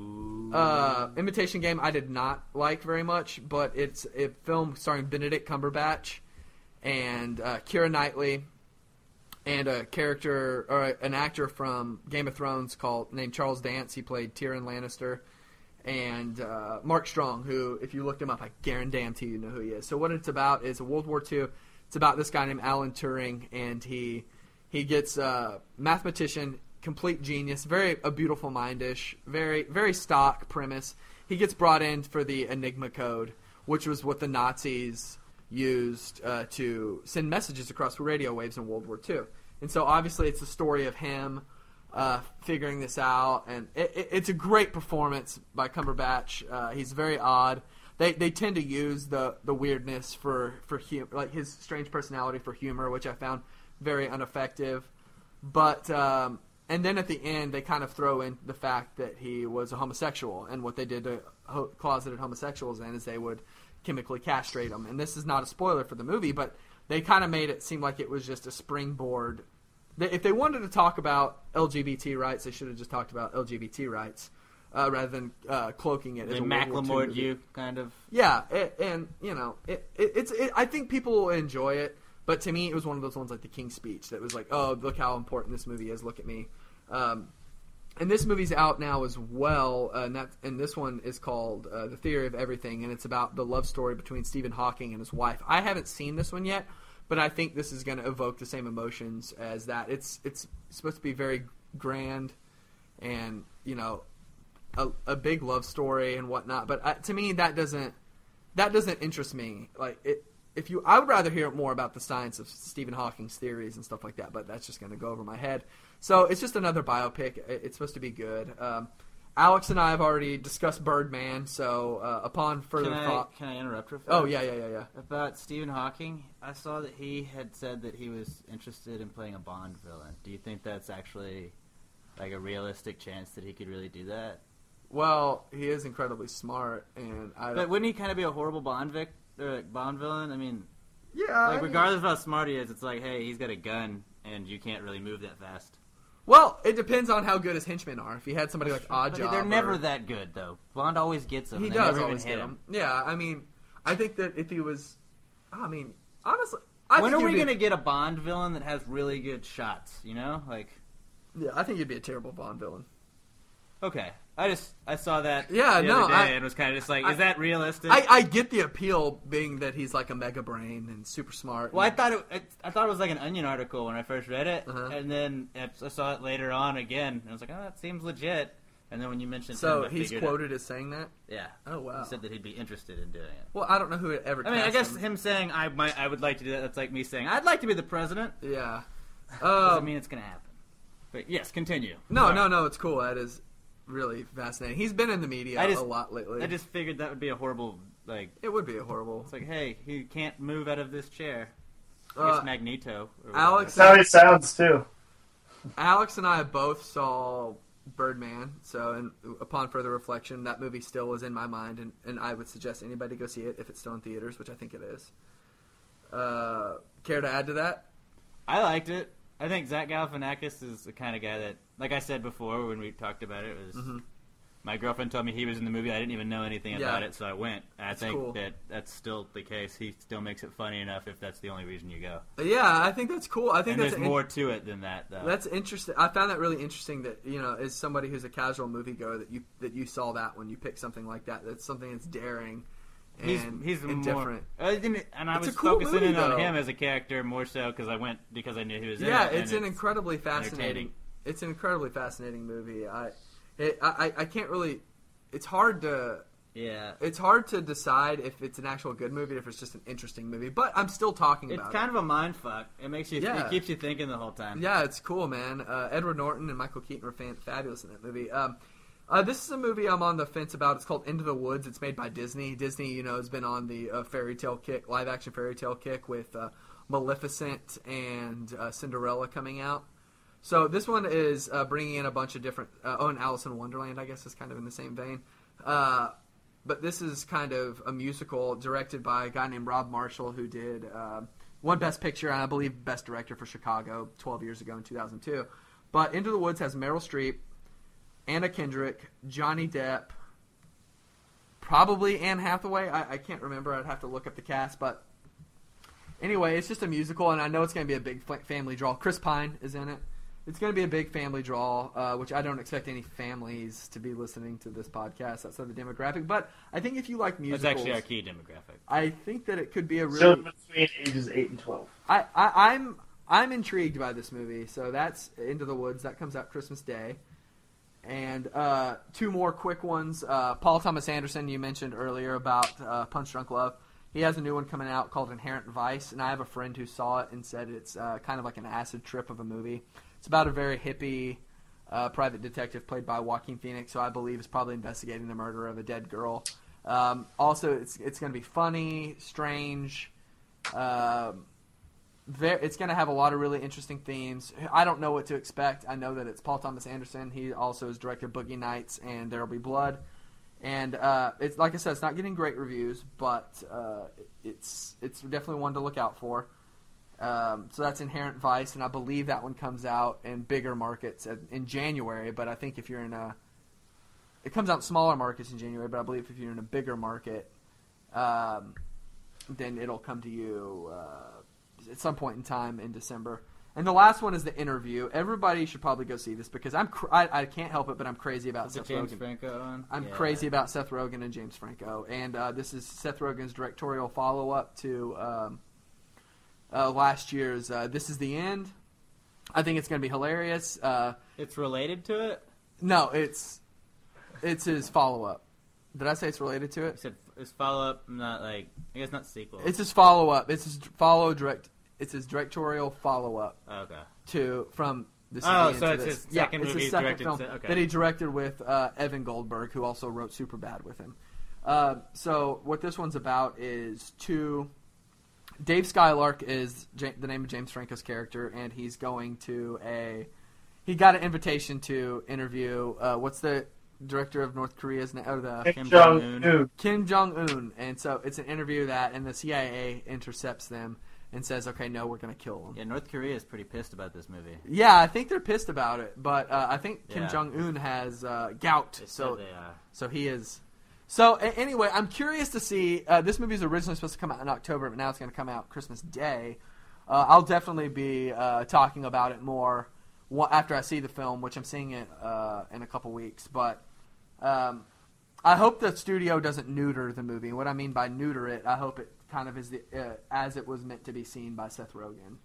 Imitation Game I did not like very much, but it's a film starring Benedict Cumberbatch and Keira Knightley and a character or an actor from Game of Thrones named Charles Dance. He played Tyrion Lannister. And Mark Strong, who, if you looked him up, I guarantee you know who he is. So what it's about is a World War II. It's about this guy named Alan Turing, and he gets mathematician, complete genius, a beautiful mind-ish, very, very stock premise. He gets brought in for the Enigma code, which was what the Nazis used to send messages across radio waves in World War II. And so obviously it's the story of him figuring this out, and it's a great performance by Cumberbatch. He's very odd. They tend to use the weirdness for humor, like his strange personality for humor, which I found very ineffective. But and then at the end, they kind of throw in the fact that he was a homosexual, and what they did to closeted homosexuals then is they would chemically castrate them. And this is not a spoiler for the movie, but they kind of made it seem like it was just a springboard. If they wanted to talk about LGBT rights, they should have just talked about LGBT rights rather than cloaking it as a World War II Macklemore'd movie. you, kind of. Yeah, and you know, I think people will enjoy it, but to me, it was one of those ones like The King's Speech that was like, oh, look how important this movie is. Look at me. And this movie's out now as well, and this one is called The Theory of Everything, and it's about the love story between Stephen Hawking and his wife. I haven't seen this one yet, but I think this is going to evoke the same emotions as that. It's supposed to be very grand and, you know, a big love story and whatnot. But to me, that doesn't interest me. Like I would rather hear more about the science of Stephen Hawking's theories and stuff like that. But that's just going to go over my head. So it's just another biopic. It's supposed to be good. Alex and I have already discussed Birdman, so upon further thought... Can I interrupt real fast? Oh, yeah. About Stephen Hawking, I saw that he had said that he was interested in playing a Bond villain. Do you think that's actually like a realistic chance that he could really do that? Well, he is incredibly smart, and But wouldn't he kind of be a horrible Bond villain? I mean... Yeah, like, regardless of how smart he is, it's like, hey, he's got a gun, and you can't really move that fast. Well, it depends on how good his henchmen are. If he had somebody like Oddjob, they're never that good, though. Bond always gets them. He does always get them. Yeah, I mean, I think that if he was, honestly, when are we gonna get a Bond villain that has really good shots? You know, like. Yeah, I think he'd be a terrible Bond villain. Okay, I saw that. Yeah, the other day and was kind of just like, is that realistic? I get the appeal, being that he's like a mega brain and super smart. Well, I thought it was like an Onion article when I first read it, and then I saw it later on again, and I was like, oh, that seems legit. And then when you mentioned So him, I he's figured quoted as saying that? Yeah. Oh, wow. He said that he'd be interested in doing it. Well, I don't know who it ever I mean, I guess cast him saying I would like to do that, that's like me saying, I'd like to be the president. Yeah. Doesn't mean it's going to happen. But yes, continue. No, it's cool. That is really fascinating. He's been in the media a lot lately. I just figured that would be a horrible, like... It would be a horrible... It's like, hey, he can't move out of this chair. I guess Magneto. Alex... That's how he sounds, too. Alex and I both saw Birdman, so upon further reflection, that movie still was in my mind, and I would suggest anybody go see it if it's still in theaters, which I think it is. Care to add to that? I liked it. I think Zach Galifianakis is the kind of guy that, like I said before when we talked about it, was my girlfriend told me he was in the movie. I didn't even know anything about it, so I went. And I think that that's still the case. He still makes it funny enough if that's the only reason you go. Yeah, I think that's cool. I think there's more to it than that, though. That's interesting. I found that really interesting that, as somebody who's a casual moviegoer, that you saw that when you picked something like that. That's something that's daring. He's and more different. And I was cool focusing movie, in on though. him as a character more so because I knew he was in it. Yeah, it's an incredibly fascinating. Entertaining. It's an incredibly fascinating movie. I can't really. It's hard to. Yeah. It's hard to decide if it's an actual good movie or if it's just an interesting movie. But I'm still talking about it. It's kind of a mind fuck. It makes you. It keeps you thinking the whole time. Yeah, it's cool, man. Edward Norton and Michael Keaton were fabulous in that movie. This is a movie I'm on the fence about. It's called Into the Woods. It's made by Disney. Disney, has been on the live action fairy tale kick with Maleficent and Cinderella coming out. So this one is bringing in a bunch of different. And Alice in Wonderland, I guess, is kind of in the same vein. But this is kind of a musical directed by a guy named Rob Marshall, who did won Best Picture and I believe Best Director for Chicago 12 years ago in 2002. But Into the Woods has Meryl Streep, Anna Kendrick, Johnny Depp, probably Anne Hathaway. I can't remember. I'd have to look up the cast. But anyway, it's just a musical, and I know it's going to be a big family draw. Chris Pine is in it. It's going to be a big family draw, which I don't expect any families to be listening to this podcast outside the demographic. But I think if you like musicals... That's actually our key demographic. I think that it could be a really... So between ages 8 and 12. I'm intrigued by this movie. So that's Into the Woods. That comes out Christmas Day. And two more quick ones. Paul Thomas Anderson, you mentioned earlier about Punch Drunk Love. He has a new one coming out called Inherent Vice, and I have a friend who saw it and said it's kind of like an acid trip of a movie. It's about a very hippie private detective played by Joaquin Phoenix, who I believe is probably investigating the murder of a dead girl. Also, it's going to be funny, strange. It's going to have a lot of really interesting themes. I don't know what to expect. I know that it's Paul Thomas Anderson. He also has directed Boogie Nights and There'll Be Blood. And it's like I said, it's not getting great reviews, but it's definitely one to look out for. So that's Inherent Vice, and I believe that one comes out in bigger markets in January. But I think if you're in it comes out in smaller markets in January. But I believe if you're in a bigger market, then it'll come to you at some point in time in December. And the last one is The Interview. Everybody should probably go see this because I can't help it, but I'm crazy about Seth Rogen. James Franco one? I'm crazy about Seth Rogen and James Franco. And this is Seth Rogen's directorial follow-up to last year's This Is the End. I think it's going to be hilarious. It's related to it? No, it's his follow-up. Did I say it's related to it? You said it's follow-up, not like... I guess not sequel. It's his follow-up. It's his directorial follow-up. Okay. From This Is the End. So it's his second movie his second directed film that he directed with Evan Goldberg, who also wrote Superbad with him. So what this one's about is Dave Skylark is the name of James Franco's character, and he's going to he got an invitation to interview what's the director of North Korea's name? Kim Jong-un. Kim Jong-un. And so it's an interview and the CIA intercepts them and says, okay, no, we're going to kill them. Yeah, North Korea is pretty pissed about this movie. Yeah, I think they're pissed about it, but I think Kim Jong-un has gout. So he is... So anyway, I'm curious to see. This movie is originally supposed to come out in October, but now it's going to come out Christmas Day. I'll definitely be talking about it more after I see the film, which I'm seeing it in a couple weeks. But I hope the studio doesn't neuter the movie. What I mean by neuter it, I hope it kind of is as it was meant to be seen by Seth Rogen.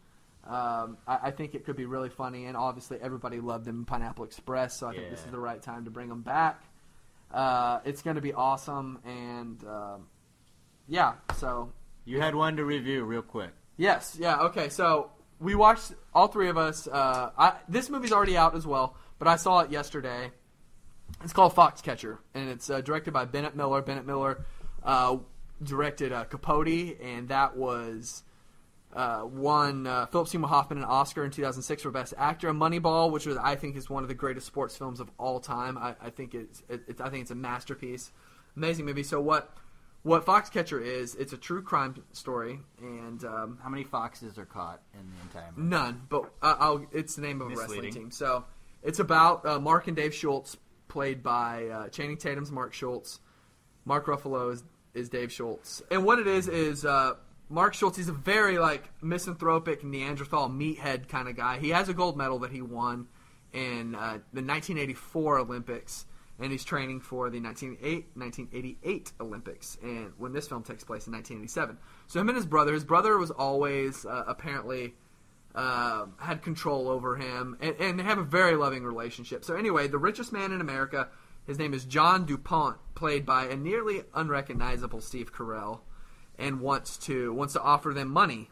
I think it could be really funny, and obviously everybody loved them in Pineapple Express, so I think this is the right time to bring them back. It's going to be awesome, and so... You had one to review real quick. Yes, okay, so we watched, all three of us, this movie's already out as well, but I saw it yesterday. It's called Foxcatcher, and it's directed by Bennett Miller. Bennett Miller directed Capote, and that was... won Philip Seymour Hoffman an Oscar in 2006 for Best Actor. Moneyball, which I think is one of the greatest sports films of all time. I think it's a masterpiece, amazing movie. So what Foxcatcher is? It's a true crime story, and how many foxes are caught in the entire movie? None, but it's the name of a wrestling team. So it's about Mark and Dave Schultz, played by Channing Tatum's Mark Schultz. Mark Ruffalo is Dave Schultz, and what it is. Mark Schultz, he's a very, misanthropic Neanderthal meathead kind of guy. He has a gold medal that he won in the 1984 Olympics, and he's training for the 1988 Olympics, and when this film takes place in 1987. So him and his brother was always apparently had control over him, and they have a very loving relationship. So anyway, the richest man in America, his name is John DuPont, played by a nearly unrecognizable Steve Carell, and wants to offer them money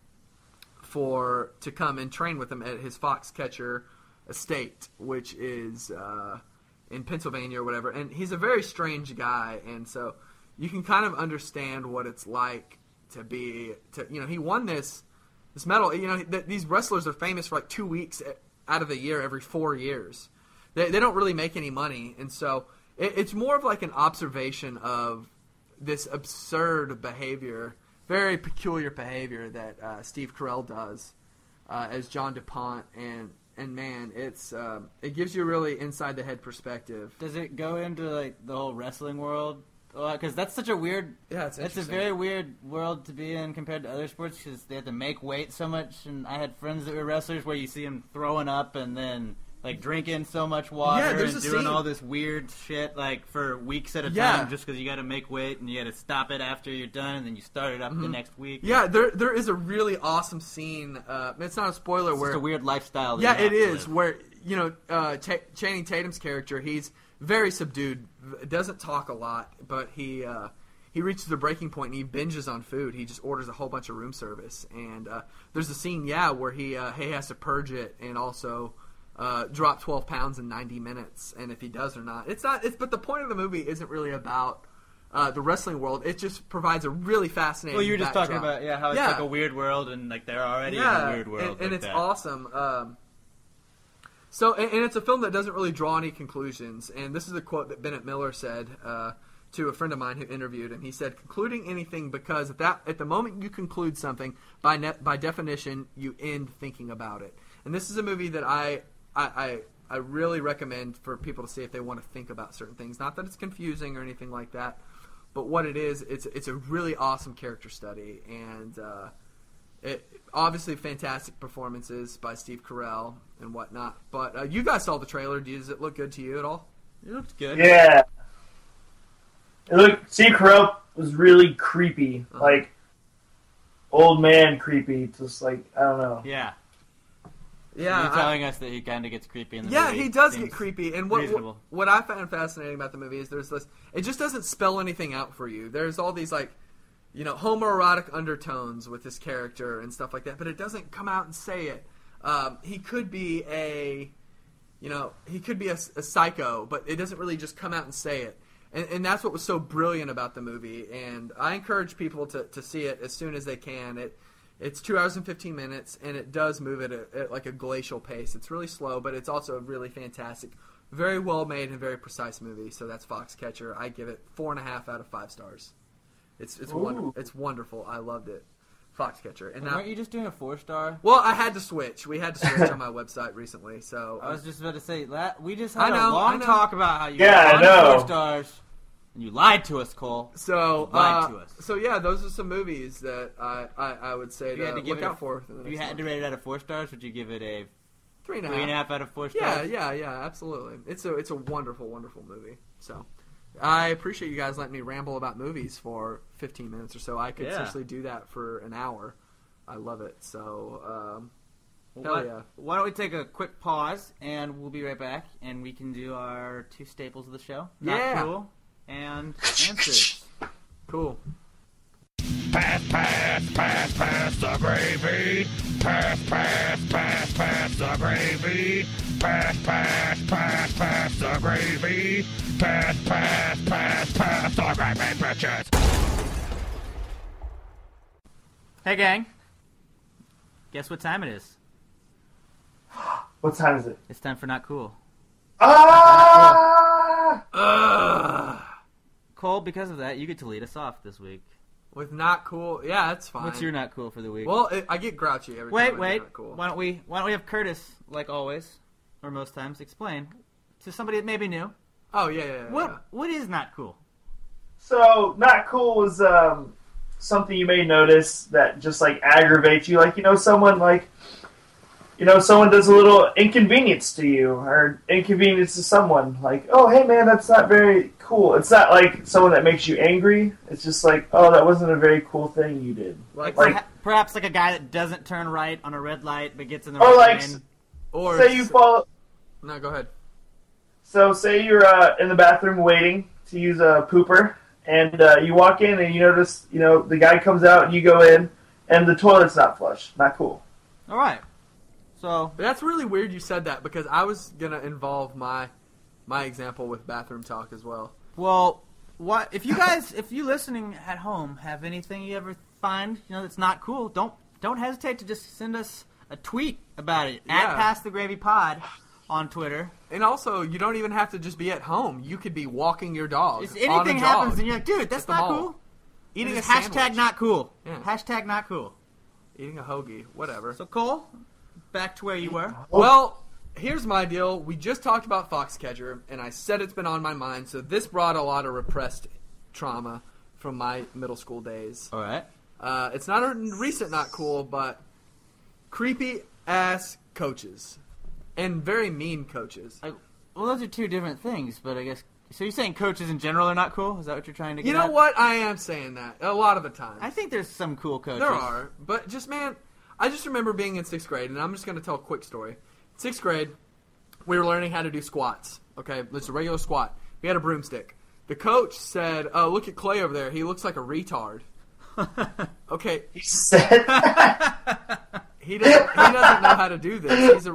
to come and train with him at his Foxcatcher estate, which is in Pennsylvania or whatever. And he's a very strange guy, and so you can kind of understand what it's like to he won this medal. These wrestlers are famous for 2 weeks out of the year, every 4 years. They don't really make any money, and so it's more of an observation of this absurd behavior, very peculiar behavior that Steve Carell does as John DuPont, and man, it gives you a really inside the head perspective. Does it go into the whole wrestling world? Because that's such a weird. Yeah, it's a very weird world to be in compared to other sports because they have to make weight so much. And I had friends that were wrestlers where you see them throwing up and then drinking so much water and doing all this weird shit for weeks at a time just because you got to make weight and you got to stop it after you're done and then you start it up the next week. Yeah, there is a really awesome scene. It's not a spoiler. It's where just a weird lifestyle. Yeah, it is. Where Channing Tatum's character, he's very subdued, doesn't talk a lot, but he reaches a breaking point and he binges on food. He just orders a whole bunch of room service, and there's a scene where he has to purge it and also. Drop 12 pounds in 90 minutes, and if he does or not. But the point of the movie isn't really about the wrestling world. It just provides a really fascinating you were just backdrop. talking about how it's a weird world, and they're already in a weird world. And it's awesome. So it's a film that doesn't really draw any conclusions, and this is a quote that Bennett Miller said to a friend of mine who interviewed him. He said, "Concluding anything because at the moment you conclude something, by definition, you end thinking about it." And this is a movie that I really recommend for people to see if they want to think about certain things. Not that it's confusing or anything like that, but what it is, it's a really awesome character study, and it obviously fantastic performances by Steve Carell and whatnot. But you guys saw the trailer. Does it look good to you at all? It looks good. Yeah. Steve Carell was really creepy, old man creepy. Just I don't know. Yeah. Yeah, you're telling us that he kind of gets creepy in the movie. Yeah, he does get creepy. And what I found fascinating about the movie is there's this. It just doesn't spell anything out for you. There's all these homoerotic undertones with this character and stuff like that, but it doesn't come out and say it. He could be a psycho, but it doesn't really just come out and say it. And that's what was so brilliant about the movie. And I encourage people to see it as soon as they can. It's 2 hours and 15 minutes, and it does move at a glacial pace. It's really slow, but it's also a really fantastic, very well made and very precise movie. So that's Foxcatcher. I give it 4.5 out of 5 stars. It's wonderful. It's wonderful. I loved it. Foxcatcher. And now, weren't you just doing a 4-star? Well, I had to switch. We had to switch on my website recently. So I was just about to say we just had a long talk about how you got 4 stars. And you lied to us, Cole. So you lied to us. So yeah, those are some movies that I would say to look out for. If you had to rate it out of 4 stars, would you give it a 3.5? 3.5 out of 4 stars? Yeah, absolutely. It's a wonderful, wonderful movie. So I appreciate you guys letting me ramble about movies for 15 minutes or so. I could seriously do that for an hour. I love it. So, hell yeah. Why don't we take a quick pause, and we'll be right back, and we can do our 2 staples of the show. Yeah. Not cool and answers. Cool. Pass the gravy. Pass the gravy. Pass the gravy. Pass the gravy, bitches. Hey, gang. Guess what time it is? What time is it? It's time for Not Cool. Cole, because of that, you get to lead us off this week. With Not Cool, yeah, that's fine. What's your Not Cool for the week? Well, I get grouchy every time. Wait. Not cool. Why don't we have Curtis, like always, or most times, explain to somebody that may be new. Oh yeah. What is Not Cool? So, not cool is something you may notice that just like aggravates you. Like, someone does a little inconvenience to you or inconvenience to someone. Like, oh, hey man, that's not very cool. It's not like someone that makes you angry. It's just like, oh, that wasn't a very cool thing you did. Like perhaps like a guy that doesn't turn right on a red light but gets in the right lane. Or say you follow. No, go ahead. So say you're in the bathroom waiting to use a pooper, and you walk in and you notice, the guy comes out and you go in, and the toilet's not flush. Not cool. All right. So that's really weird you said that, because I was gonna involve my example with bathroom talk as well. Well, what if you listening at home have anything you ever find that's not cool? Don't hesitate to just send us a tweet about it at Pass the Gravy Pod on Twitter. And also, you don't even have to just be at home. You could be walking your dog. If anything happens, and you're like, dude, that's not cool. Eating a hashtag sandwich. not cool. Yeah. Hashtag not cool. Eating a hoagie, whatever. So Cole, back to where you were. Well, here's my deal. We just talked about Foxcatcher, and I said it's been on my mind, so this brought a lot of repressed trauma from my middle school days. All right. It's not a recent not cool, but creepy-ass coaches. And very mean coaches. Well, those are 2 different things, but I guess... So you're saying coaches in general are not cool? Is that what you're trying to get You know at? what? I am saying that. A lot of the time. I think there's some cool coaches. There are. But just, man, I just remember being in 6th grade, and I'm just going to tell a quick story. 6th grade, we were learning how to do squats. Okay, it's a regular squat. We had a broomstick. The coach said, "Oh, look at Clay over there. He looks like a retard." Okay. He said that? He doesn't know how to do this. He's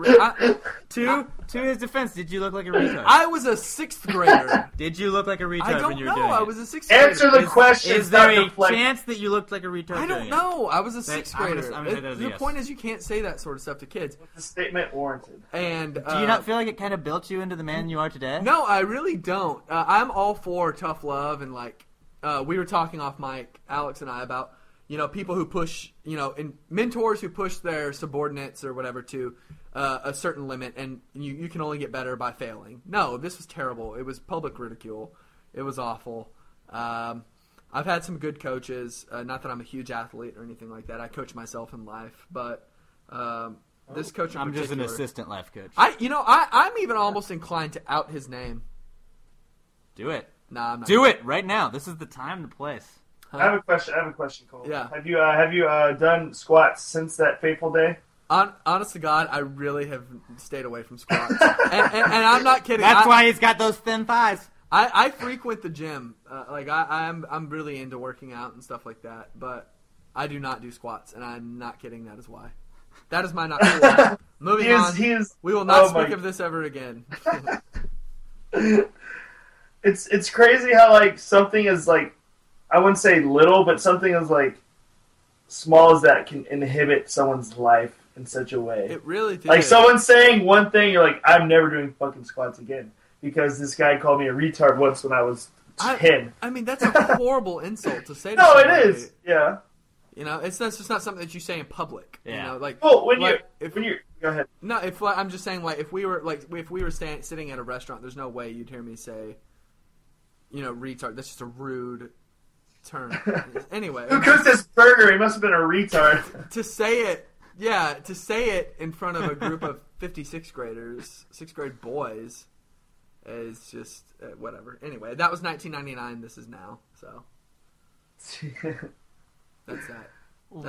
To his defense, did you look like a retard? I was a 6th grader. Did you look like a retard when you were doing it? I was a 6th grader. Answer the question. Is there a chance that you looked like a retard? I don't know. I was a 6th grader. The point is, you can't say that sort of stuff to kids. The statement warranted. And do you not feel like it kind of built you into the man you are today? No, I really don't. I'm all for tough love, and we were talking off mic, Alex and I, about people who push, and mentors who push their subordinates or whatever to a certain limit, and you can only get better by failing. No, this was terrible. It was public ridicule. It was awful. I've had some good coaches. Not that I'm a huge athlete or anything like that. I coach myself in life, but this coach in I'm particular, just an assistant life coach. I'm even almost inclined to out his name. Do it. Nah, I'm not. Do it right now. This is the time to place. I have a question, Cole. Yeah. Have you done squats since that fateful day? Honest to God, I really have stayed away from squats, and I'm not kidding. That's why he's got those thin thighs. I frequent the gym. I'm really into working out and stuff like that, but I do not do squats, and I'm not kidding. That is why. That is my not cool. Moving on. We will not speak of this ever again. It's crazy how something is I wouldn't say little, but something as small as that can inhibit someone's life in such a way. It really did. Someone saying one thing, you're like, I'm never doing fucking squats again because this guy called me a retard once when I was 10. I mean, that's a horrible insult to say to No, somebody. it is. Yeah. That's just not something that you say in public. Yeah. When you go ahead. No, I'm just saying if we were sitting at a restaurant, there's no way you'd hear me say, retard. That's just a rude term. Anyway, who cooked this burger? He must have been a retard. To say it in front of a group of 56th graders, 6th grade boys, is just whatever. Anyway, that was 1999. This is now. So that's that.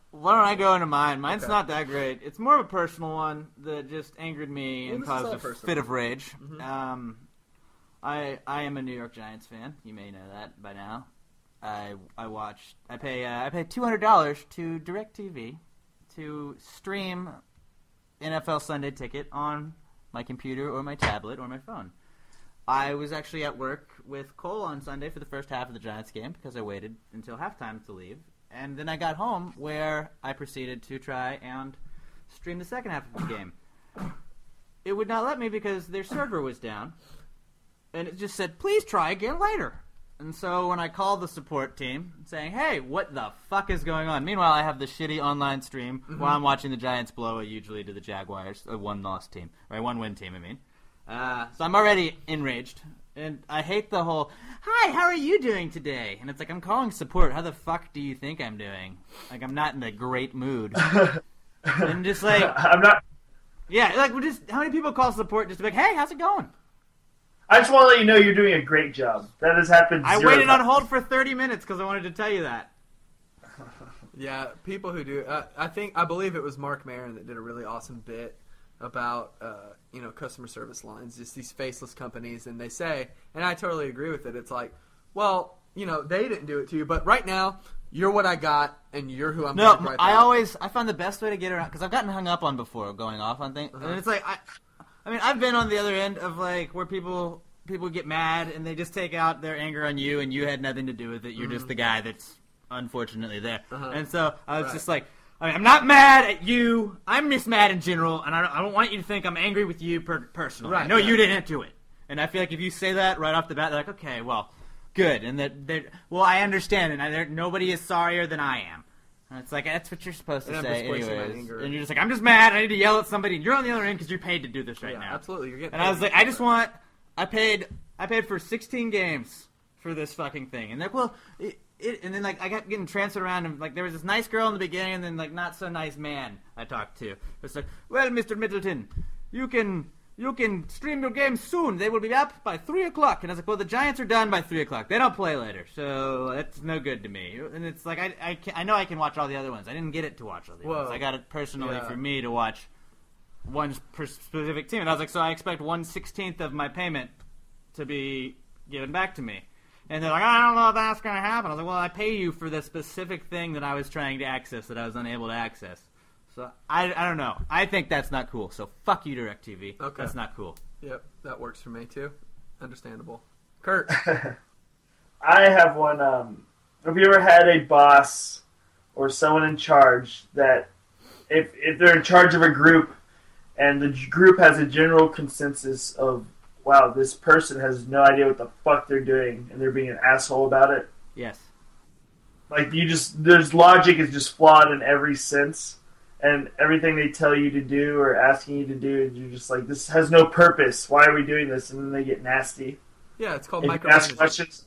Why don't I go into mine? Mine's Okay. not that great. It's more of a personal one that just angered me Well, and this is all caused a personal. fit of rage. Mhm. I am a New York Giants fan. You may know that by now. I pay $200 to DirecTV to stream NFL Sunday Ticket on my computer or my tablet or my phone. I was actually at work with Cole on Sunday for the first half of the Giants game because I waited until halftime to leave. And then I got home where I proceeded to try and stream the second half of the game. It would not let me because their server was down. And it just said, please try again later. And so when I called the support team saying, hey, what the fuck is going on? Meanwhile, I have the shitty online stream while I'm watching the Giants blow usually to the Jaguars, a one-win team, I mean. So I'm already enraged. And I hate the whole, hi, how are you doing today? And it's like, I'm calling support. How the fuck do you think I'm doing? Like, I'm not in a great mood. And just like... I'm not... Yeah, like, how many people call support just to be like, hey, how's it going? I just want to let you know you're doing a great job. That has happened I zero waited on times. hold for 30 minutes because I wanted to tell you that. Yeah, people who do. I believe it was Mark Maron that did a really awesome bit about customer service lines, just these faceless companies, and they say, and I totally agree with it. It's like, well, they didn't do it to you, but right now you're what I got, and you're who I'm. No, right I found the best way to get around because I've gotten hung up on before going off on things, and it's like I mean, I've been on the other end of like where people get mad and they just take out their anger on you, and you had nothing to do with it. You're just the guy that's unfortunately there. And so I was just like, I mean, I'm not mad at you. I'm just mad in general, and I don't want you to think I'm angry with you personally. Right, I know right. you didn't do it, and I feel like if you say that right off the bat, they're like, okay, well, good, and well, I understand, and nobody is sorrier than I am. And it's like, that's what you're supposed to And I'm say displacing my anyways. anger. And you're just like, I'm just mad. I need to yell at somebody. And you're on the other end because you're paid to do this right now. Absolutely, you're getting. And I was like, I paid for 16 games for this fucking thing. And they're like, well, and then like I got getting transferred around, and like there was this nice girl in the beginning, and then like not so nice man I talked to. It's like, well, Mr. Middleton, you can stream your games soon. They will be up by 3 o'clock. And I was like, well, the Giants are done by 3 o'clock. They don't play later, so that's no good to me. And it's like, I know I can watch all the other ones. I didn't get it to watch all the other ones. I got it personally for me to watch one specific team. And I was like, so I expect 1/16 of my payment to be given back to me. And they're like, I don't know if that's going to happen. I was like, well, I pay you for the specific thing that I was trying to access that I was unable to access. So, I don't know. I think that's not cool. So, fuck you, DirecTV. Okay. That's not cool. Yep, that works for me, too. Understandable. Kurt. I have one. Have you ever had a boss or someone in charge that if they're in charge of a group and the group has a general consensus of, wow, this person has no idea what the fuck they're doing and they're being an asshole about it? Yes. Like, there's logic is just flawed in every sense. And everything they tell you to do or asking you to do, you're just like, this has no purpose. Why are we doing this? And then they get nasty. Yeah, it's called If you ask micromanaging. questions.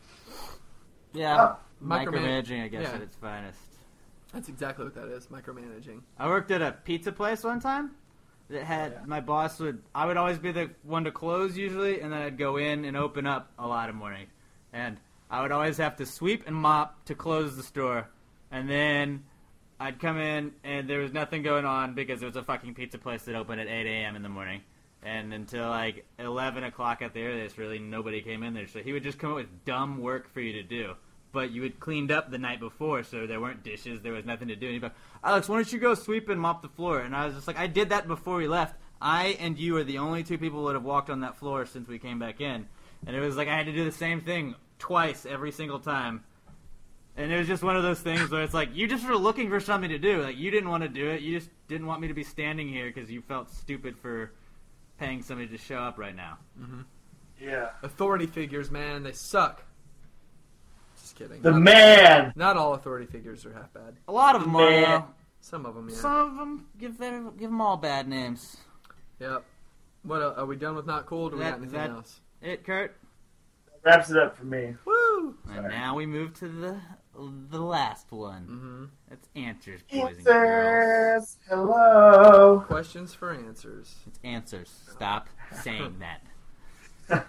Yeah, Microman- micromanaging, I guess, yeah. at its finest. That's exactly what that is, micromanaging. I worked at a pizza place one time that had my boss I would always be the one to close usually, and then I'd go in and open up a lot of mornings. And I would always have to sweep and mop to close the store. And then I'd come in and there was nothing going on because it was a fucking pizza place that opened at 8 a.m. in the morning. And until like 11 o'clock at the earliest, really nobody came in there. So he would just come up with dumb work for you to do. But you had cleaned up the night before, so there weren't dishes, there was nothing to do. And he'd be like, Alex, why don't you go sweep and mop the floor? And I was just like, I did that before we left. I and you are the only two people that have walked on that floor since we came back in. And it was like I had to do the same thing twice every single time. And it was just one of those things where it's like, you just were looking for something to do. Like, you didn't want to do it. You just didn't want me to be standing here because you felt stupid for paying somebody to show up right now. Mm-hmm. Yeah. Authority figures, man, they suck. Just kidding. The man! Not all authority figures are half bad. A lot of them are, though. Some of them, yeah. Some of them, give them all bad names. Yep. What are we done with not cool? Do we got anything else? It, Kurt? Wraps it up for me. Woo! And now we move to the last one. Mm-hmm. That's answers, boys and girls. Answers. Hello. Questions for answers. It's answers. Stop saying that.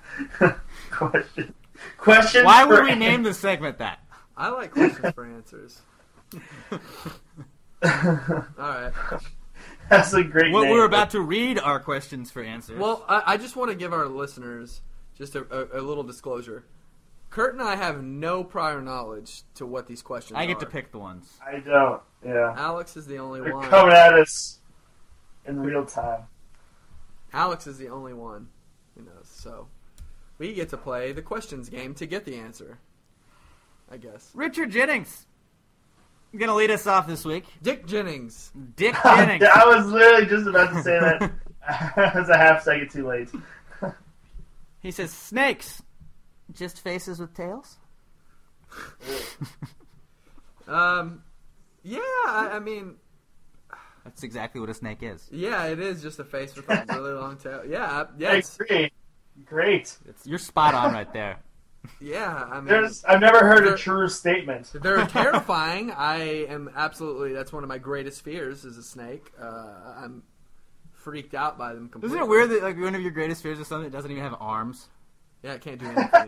Questions. Why would we name the segment that? I like questions for answers. All right. That's a great name. We're about to read our questions for answers. Well, I just want to give our listeners just a little disclosure. Kurt and I have no prior knowledge to what these questions are. I get to pick the ones. I don't, yeah. Alex is the only They're one. coming at us in real time. Alex is the only one who knows. So we get to play the questions game to get the answer, I guess. Richard Jennings. Going to lead us off this week. Dick Jennings. Dick Jennings. I was literally just about to say that. I was a half second too late. He says, snakes. Just faces with tails? Yeah, I mean... That's exactly what a snake is. Yeah, it is just a face with a really long tail. Yeah, I agree. Great. You're spot on right there. Yeah, I mean... I've never heard a truer statement. They're terrifying. I am absolutely... That's one of my greatest fears is a snake. I'm freaked out by them completely. Isn't it weird that like one of your greatest fears is something that doesn't even have arms? Yeah, it can't do anything.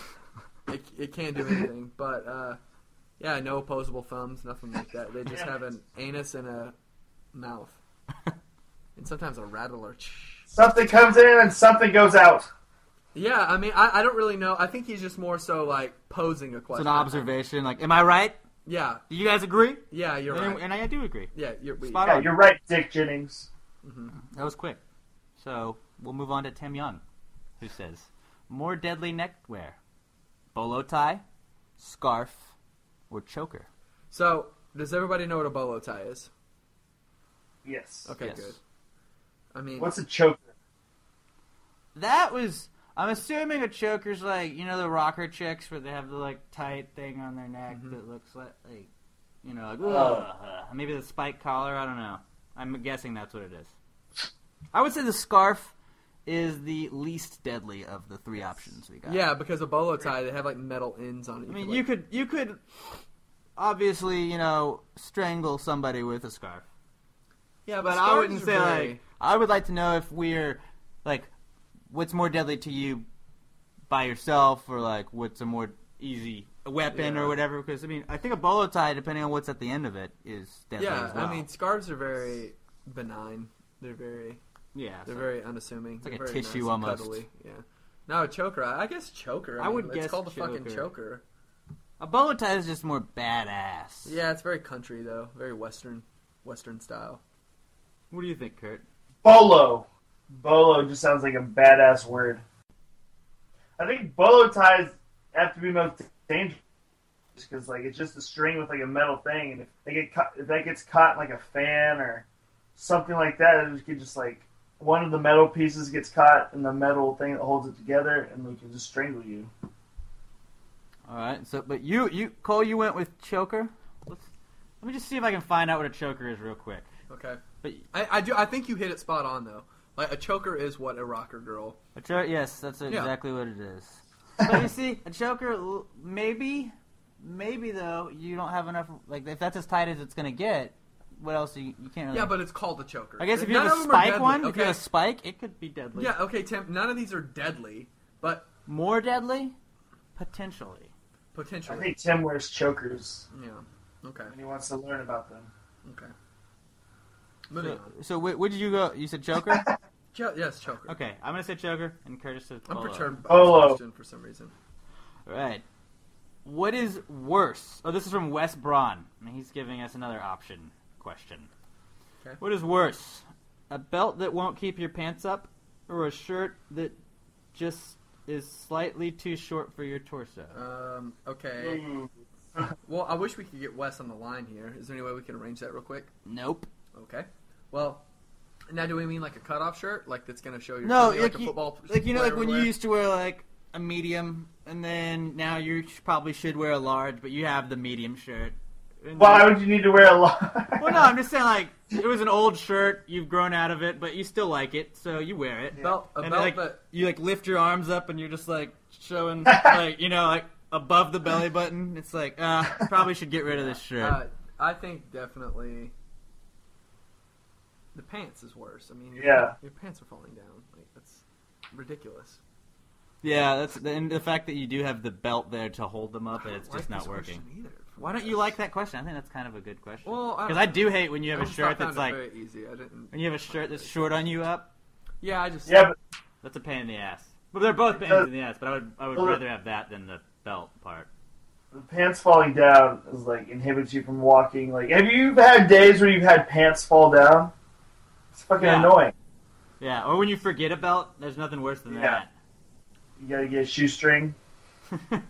it can't do anything. But, yeah, no opposable thumbs, nothing like that. They just have an anus and a mouth. And sometimes a rattler. Something comes in and something goes out. Yeah, I mean, I don't really know. I think he's just more so, like, posing a question. It's an observation. Like, am I right? Yeah. Do you guys agree? Yeah, you're right. And I do agree. Yeah, spot on. You're right, Dick Jennings. Mm-hmm. That was quick. So, we'll move on to Tim Young, who says, more deadly neckwear, bolo tie, scarf, or choker? So, does everybody know what a bolo tie is? Yes. Okay, Yes. good. I mean... What's a choker? That was... I'm assuming a choker's like, you know the rocker chicks where they have the like tight thing on their neck that looks like you know, like, maybe the spike collar, I don't know. I'm guessing that's what it is. I would say the scarf is the least deadly of the three options we got. Yeah, because a bolo tie, they have like metal ends on it. I mean, you could obviously, you know, strangle somebody with a scarf. Yeah, but I wouldn't say like... I would like to know if we're, like... What's more deadly to you by yourself, or like what's a more easy weapon or whatever? Because I mean, I think a bolo tie, depending on what's at the end of it, is deadly as well. I mean, scarves are very benign. They're very very unassuming. It's like They're a very tissue nice and almost. cuddly. Yeah. No, a choker. I guess choker. I mean, would guess it's called a choker. fucking choker. A bolo tie is just more badass. Yeah, it's very country though, very western style. What do you think, Kurt? Bolo. Bolo just sounds like a badass word. I think bolo ties have to be most dangerous because like it's just a string with like a metal thing, and if that gets caught in like a fan or something like that, it could just like one of the metal pieces gets caught in the metal thing that holds it together, and they can just strangle you. All right. So, but you Cole, you went with choker. Let me just see if I can find out what a choker is real quick. Okay. But I think you hit it spot on though. Like a choker is what a rocker girl. Yes, that's exactly what it is. But you see, a choker, maybe though, you don't have enough. Like if that's as tight as it's gonna get, what else? You can't really. Yeah, but it's called a choker. I guess if you have a spike one, if you have a spike, it could be deadly. Yeah. Okay, Tim. None of these are deadly, but more deadly, potentially. I think Tim wears chokers. Yeah. Okay. And he wants to learn about them. Okay. So where did you go? You said choker? Yes, choker. Okay, I'm going to say choker, and Curtis said bolo. I'm perturbed by this question for some reason. All right. What is worse? Oh, this is from Wes Braun. He's giving us another option question. Okay. What is worse? A belt that won't keep your pants up, or a shirt that just is slightly too short for your torso? Okay. Well, I wish we could get Wes on the line here. Is there any way we can arrange that real quick? Nope. Okay. Well, now do we mean like a cutoff shirt, like that's going to show your tummy, like a football like you know, like when wear? you used to wear like a medium, and then now you probably should wear a large, but you have the medium shirt. Why would you need to wear a large? Well, no, I'm just saying like it was an old shirt, you've grown out of it, but you still like it, so you wear it. Yeah. You like lift your arms up, and you're just like showing like you know like above the belly button. It's like probably should get rid of this shirt. I think definitely. The pants is worse. I mean, your pants are falling down. Like that's ridiculous. Yeah, and the fact that you do have the belt there to hold them up, and it's just not working. Either. Why don't you like that question? I think that's kind of a good question. Well, because I do hate when you have a shirt that's like very easy. I didn't. When you have a shirt that's short on you up. Yeah, I just. Yeah, but that's a pain in the ass. But they're both pains in the ass. But I would rather have that than the belt part. the pants falling down is like inhibits you from walking. Like, have you had days where you've had pants fall down? It's fucking annoying. Yeah, or when you forget a belt, there's nothing worse than that. You gotta get a shoestring. Yeah.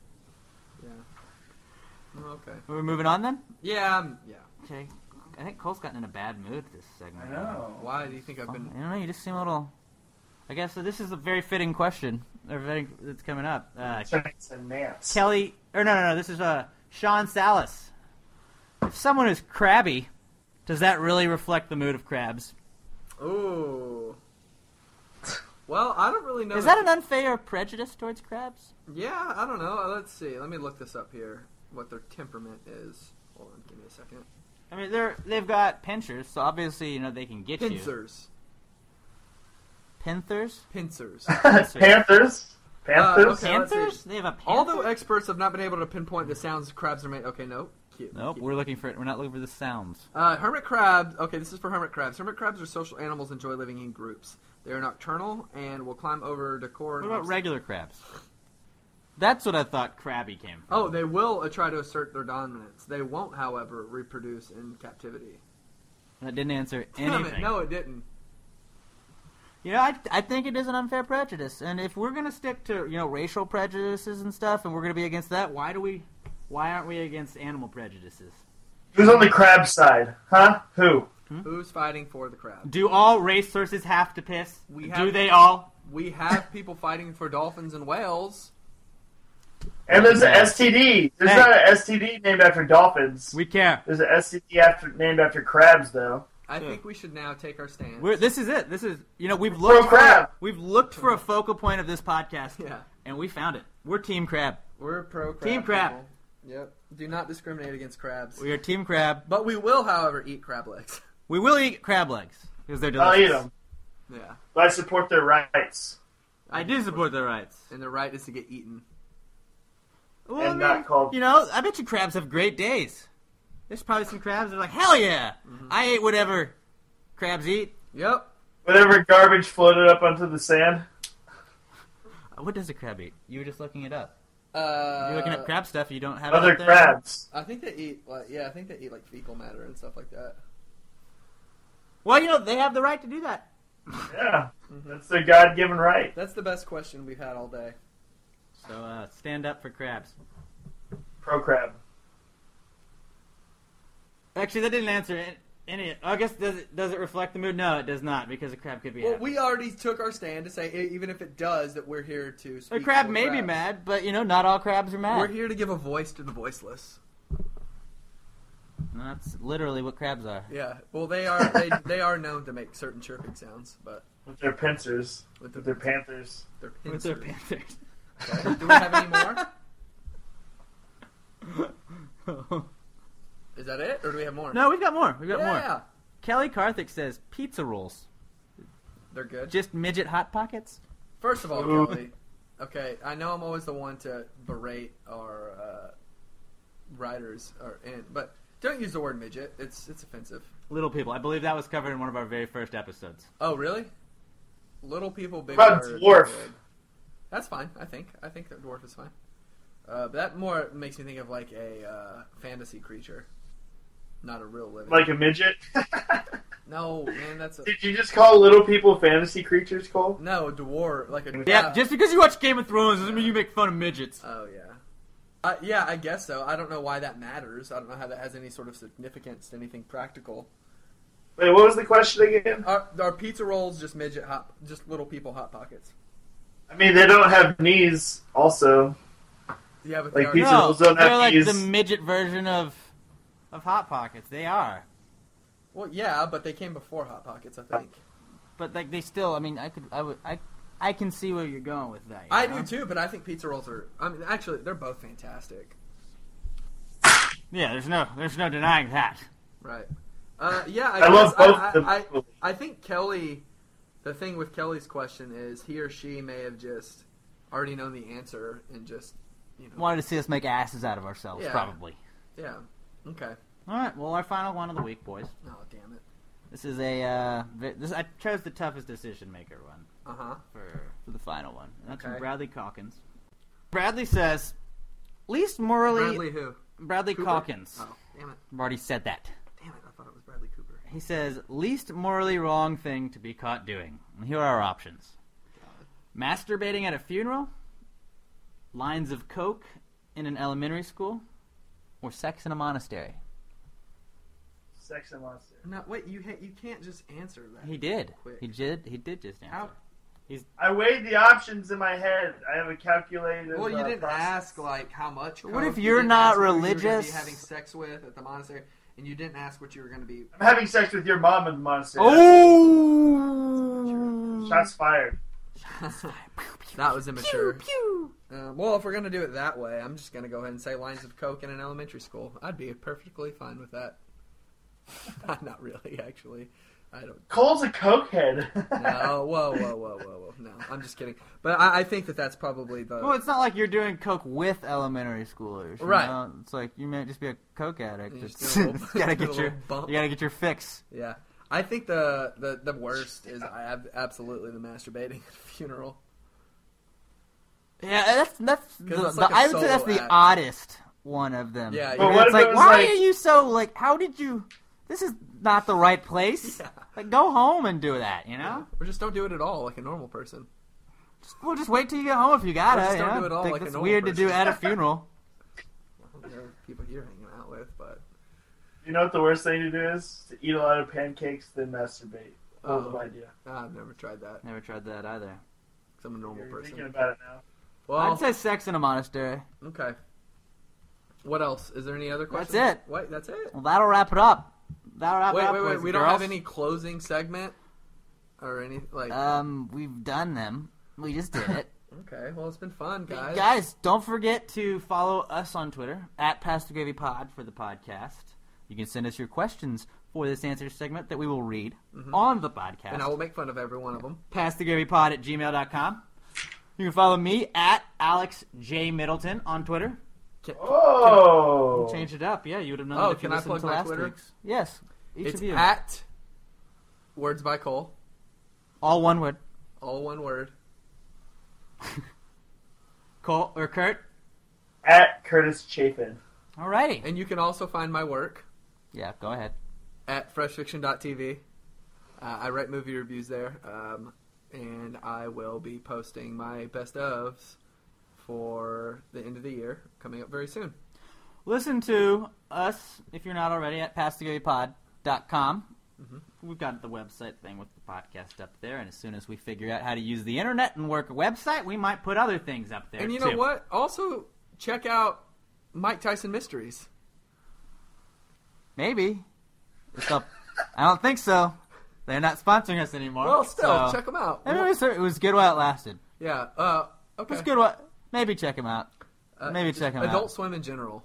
Okay. Are we moving on then? Yeah. Okay. I think Cole's gotten in a bad mood this segment. I know. Why do you think I've been? I don't know. You just seem a little. I guess this is a very fitting question. That's coming up. Kelly, or no. This is Sean Salas. If someone is crabby, does that really reflect the mood of crabs? Ooh. Well, I don't really know. Is that an unfair prejudice towards crabs? Yeah, I don't know. Let's see. Let me look this up here. What their temperament is. Hold on, give me a second. I mean, they've got pinchers, so obviously they can get Pincers. you. Pincers. Pincers. Panthers. Panthers. Panthers. They have a panther? Although experts have not been able to pinpoint the sounds crabs are made. Okay, no. Cute. Nope. Cute. We're not looking for the sounds. Hermit crabs. Okay, this is for hermit crabs. Hermit crabs are social animals and enjoy living in groups. They are nocturnal and will climb over decor. What about regular crabs? That's what I thought crabby came from. Oh, they will try to assert their dominance. They won't, however, reproduce in captivity. That didn't answer anything. Damn it, no, it didn't. I think it is an unfair prejudice, and if we're gonna stick to racial prejudices and stuff, and we're gonna be against that, why aren't we against animal prejudices? Who's on the crab side? Huh? Who? Who's fighting for the crab? Do all racehorses have to piss? Do they all? We have people fighting for dolphins and whales. And there's an STD. There's not an STD named after dolphins. We care. There's an STD named after crabs, though. I think we should now take our stand. This is it. This is we've looked for a focal point of this podcast. Yeah. And we found it. We're Team Crab. We're pro crab. Team Crab. People. Yep. Do not discriminate against crabs. We are Team Crab. But we will, however, eat crab legs. We will eat crab legs because they're delicious. I'll eat them. Yeah. But I support their rights. I do support their rights. And their right is to get eaten. Well, not called. I bet you crabs have great days. There's probably some crabs that are like, hell yeah! Mm-hmm. I ate whatever crabs eat. Yep. Whatever garbage floated up onto the sand. What does a crab eat? You were just looking it up. You're looking at crab stuff. You don't have other it there? crabs. I think they eat. I think they eat like fecal matter and stuff like that. Well, they have the right to do that. Yeah, that's their God-given right. That's the best question we've had all day. So stand up for crabs. Pro crab. Actually, that didn't answer any. I guess does it reflect the mood? No, it does not because a crab could be. Happy. We already took our stand to say even if it does, that we're here to speak. A crab for may crabs. be mad, but not all crabs are mad. We're here to give a voice to the voiceless. And that's literally what crabs are. Yeah. Well, they are. They are known to make certain chirping sounds, but with their pincers, with their panthers, with their panthers. Okay. Do we have any more? Is that it, or do we have more? No, we've got more. Yeah. More. Kelly Karthik says pizza rolls. They're good. Just midget hot pockets. First of all, Kelly. Okay, I know I'm always the one to berate our writers, but don't use the word midget. It's offensive. Little people. I believe that was covered in one of our very first episodes. Oh, really? Little people, big. What about dwarf? That's fine. I think that dwarf is fine. But that more makes me think of like a fantasy creature, not a real living. Like a midget? No, man, that's. Did you just call little people fantasy creatures, Cole? No, a dwarf, like a. Yeah, just because you watch Game of Thrones doesn't mean you make fun of midgets. Oh yeah. Yeah, I guess so. I don't know why that matters. I don't know how that has any sort of significance to anything practical. Wait, what was the question again? Are pizza rolls just just little people hot pockets? I mean, they don't have knees, also. Yeah, but like pizza rolls don't have like knees. the midget version of Hot Pockets. They are. Well, yeah, but they came before Hot Pockets, I think. But like they still. I mean, I can see where you're going with that. I do too, but I think pizza rolls are. I mean, actually, they're both fantastic. Yeah, there's no denying that. Right. Yeah, I love both of them. I think Kelly. The thing with Kelly's question is he or she may have just already known the answer and just wanted to see us make asses out of ourselves, yeah. probably. Yeah. Okay. All right. Well, our final one of the week, boys. Oh, damn it. This is I chose the toughest decision maker one. For the final one. And that's from Bradley Calkins. Bradley says, least morally. Bradley who? Bradley Cooper? Calkins. Oh, damn it. I've already said that. Damn it, I thought it was Bradley Cooper. He says, least morally wrong thing to be caught doing. And here are our options. Masturbating at a funeral, lines of coke in an elementary school, or sex in a monastery. Sex and monster. No, wait, you can't just answer that. He did. Quick. He did just answer. How? I weighed the options in my head. I have a calculator. Well, you didn't ask like how much. What if coke. you're didn't not ask who you were gonna religious? be having sex with at the monastery, and you didn't ask what you were going to be. I'm having sex with your mom in the monastery. Oh! Shots fired. That was immature. Pew, Well, if we're going to do it that way, I'm just going to go ahead and say lines of coke in an elementary school. I'd be perfectly fine with that. Not really, actually. I don't. Cole's a cokehead. No, whoa. No, I'm just kidding. But I think that's probably the. Well, it's not like you're doing coke with elementary schoolers, you Right. know? It's like you may just be a coke addict. You just It's, do a little- you gotta do a get your little bump. you gotta get your fix. Yeah, I think the worst is absolutely the masturbating at a funeral. Yeah, that's it's like a I would say that's solo the act. oddest one of them. Yeah, But what It's if like, it was why like- are you so like? How did you? This is not the right place. Yeah. Like, go home and do that. You know. Or just don't do it at all, like a normal person. Just wait till you get home if you gotta. Or just you don't know? do it all Think like a that's normal weird to do person. at a funeral. Well, there are people you're hanging out with, but You know what the worst thing to do is? To eat a lot of pancakes, then masturbate. That was Oh. my idea. I've never tried that. Never tried that either. 'Cause I'm a normal You're thinking person. about it now. Well, I'd say sex in a monastery. okay. What else? Is there any other questions? That's it. Wait, that's it? Well, that'll wrap it up. That'll wrap it up. Wait. boys and We don't have girls. any closing segment or any like. We've done them. We just did it. Okay, well, it's been fun, guys. Guys, don't forget to follow us on Twitter at Pass the Gravy Pod for the podcast. You can send us your questions for this answer segment that we will read on the podcast. And I will make fun of every one of them. PassTheGravyPod@gmail.com. You can follow me at Alex J. Middleton on Twitter. Oh! Change it up. Yeah, you would have known Oh, that if you can I listened plug to my last Twitter? week's. Yes. Each It's of you. at Words by Cole. All one word. All one word. Cole or Kurt? At Curtis Chafin. Alrighty. And you can also find my work Yeah, go ahead. at freshfiction.tv. I write movie reviews there, and I will be posting my best ofs for the end of the year coming up very soon. Listen to us, if you're not already, at PassTheGravyPod.com. We've got the website thing with the podcast up there, and as soon as we figure out how to use the internet and work a website, we might put other things up there, And you too. know what? Also, check out Mike Tyson Mysteries. Maybe. I don't think so. They're not sponsoring us anymore. Well, still, so- check them out. I mean, it was good while it lasted. Yeah, It okay. was good while... Maybe check them out. Maybe check them Adult out. Swim in general.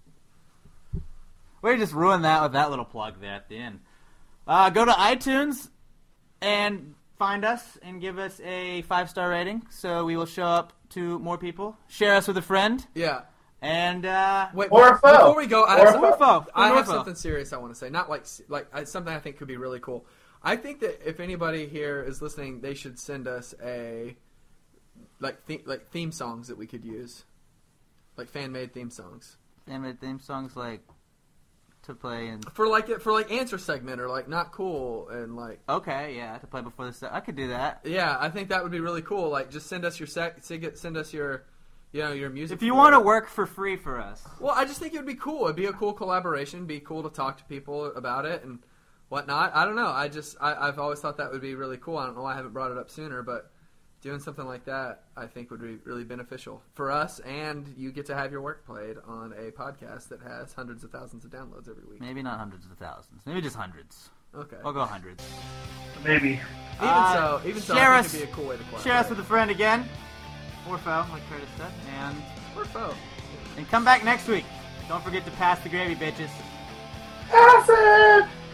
We just ruined that with that little plug there at the end. Go to iTunes and find us and give us a 5-star rating so we will show up to more people. Share us with a friend. Yeah. And, Wait, Or a foe. before we go, I Or have, a something, foe. I Or a have foe. something serious I want to say. Not like something I think could be really cool. I think that if anybody here is listening, they should send us a theme songs that we could use, like fan made theme songs and theme songs like to play and for answer segment or like not cool and like okay, yeah, to play before the set. I could do that. yeah, I think that would be really cool. Like just send us your your music. If you for want to it. work for free for us. Well, I just think it would be cool. It'd be a cool collaboration. It'd be cool to talk to people about it and whatnot. I don't know. I've always thought that would be really cool. I don't know why I haven't brought it up sooner, but doing something like that I think would be really beneficial for us, and you get to have your work played on a podcast that has hundreds of thousands of downloads every week. Maybe not hundreds of thousands. Maybe just hundreds. Okay. I'll go hundreds. Maybe. Even so, share I think us- it'd be a cool way to collaborate. Share us with a friend again. Or foe, like Curtis said. Or foe. And come back next week. Don't forget to pass the gravy, bitches. Pass it!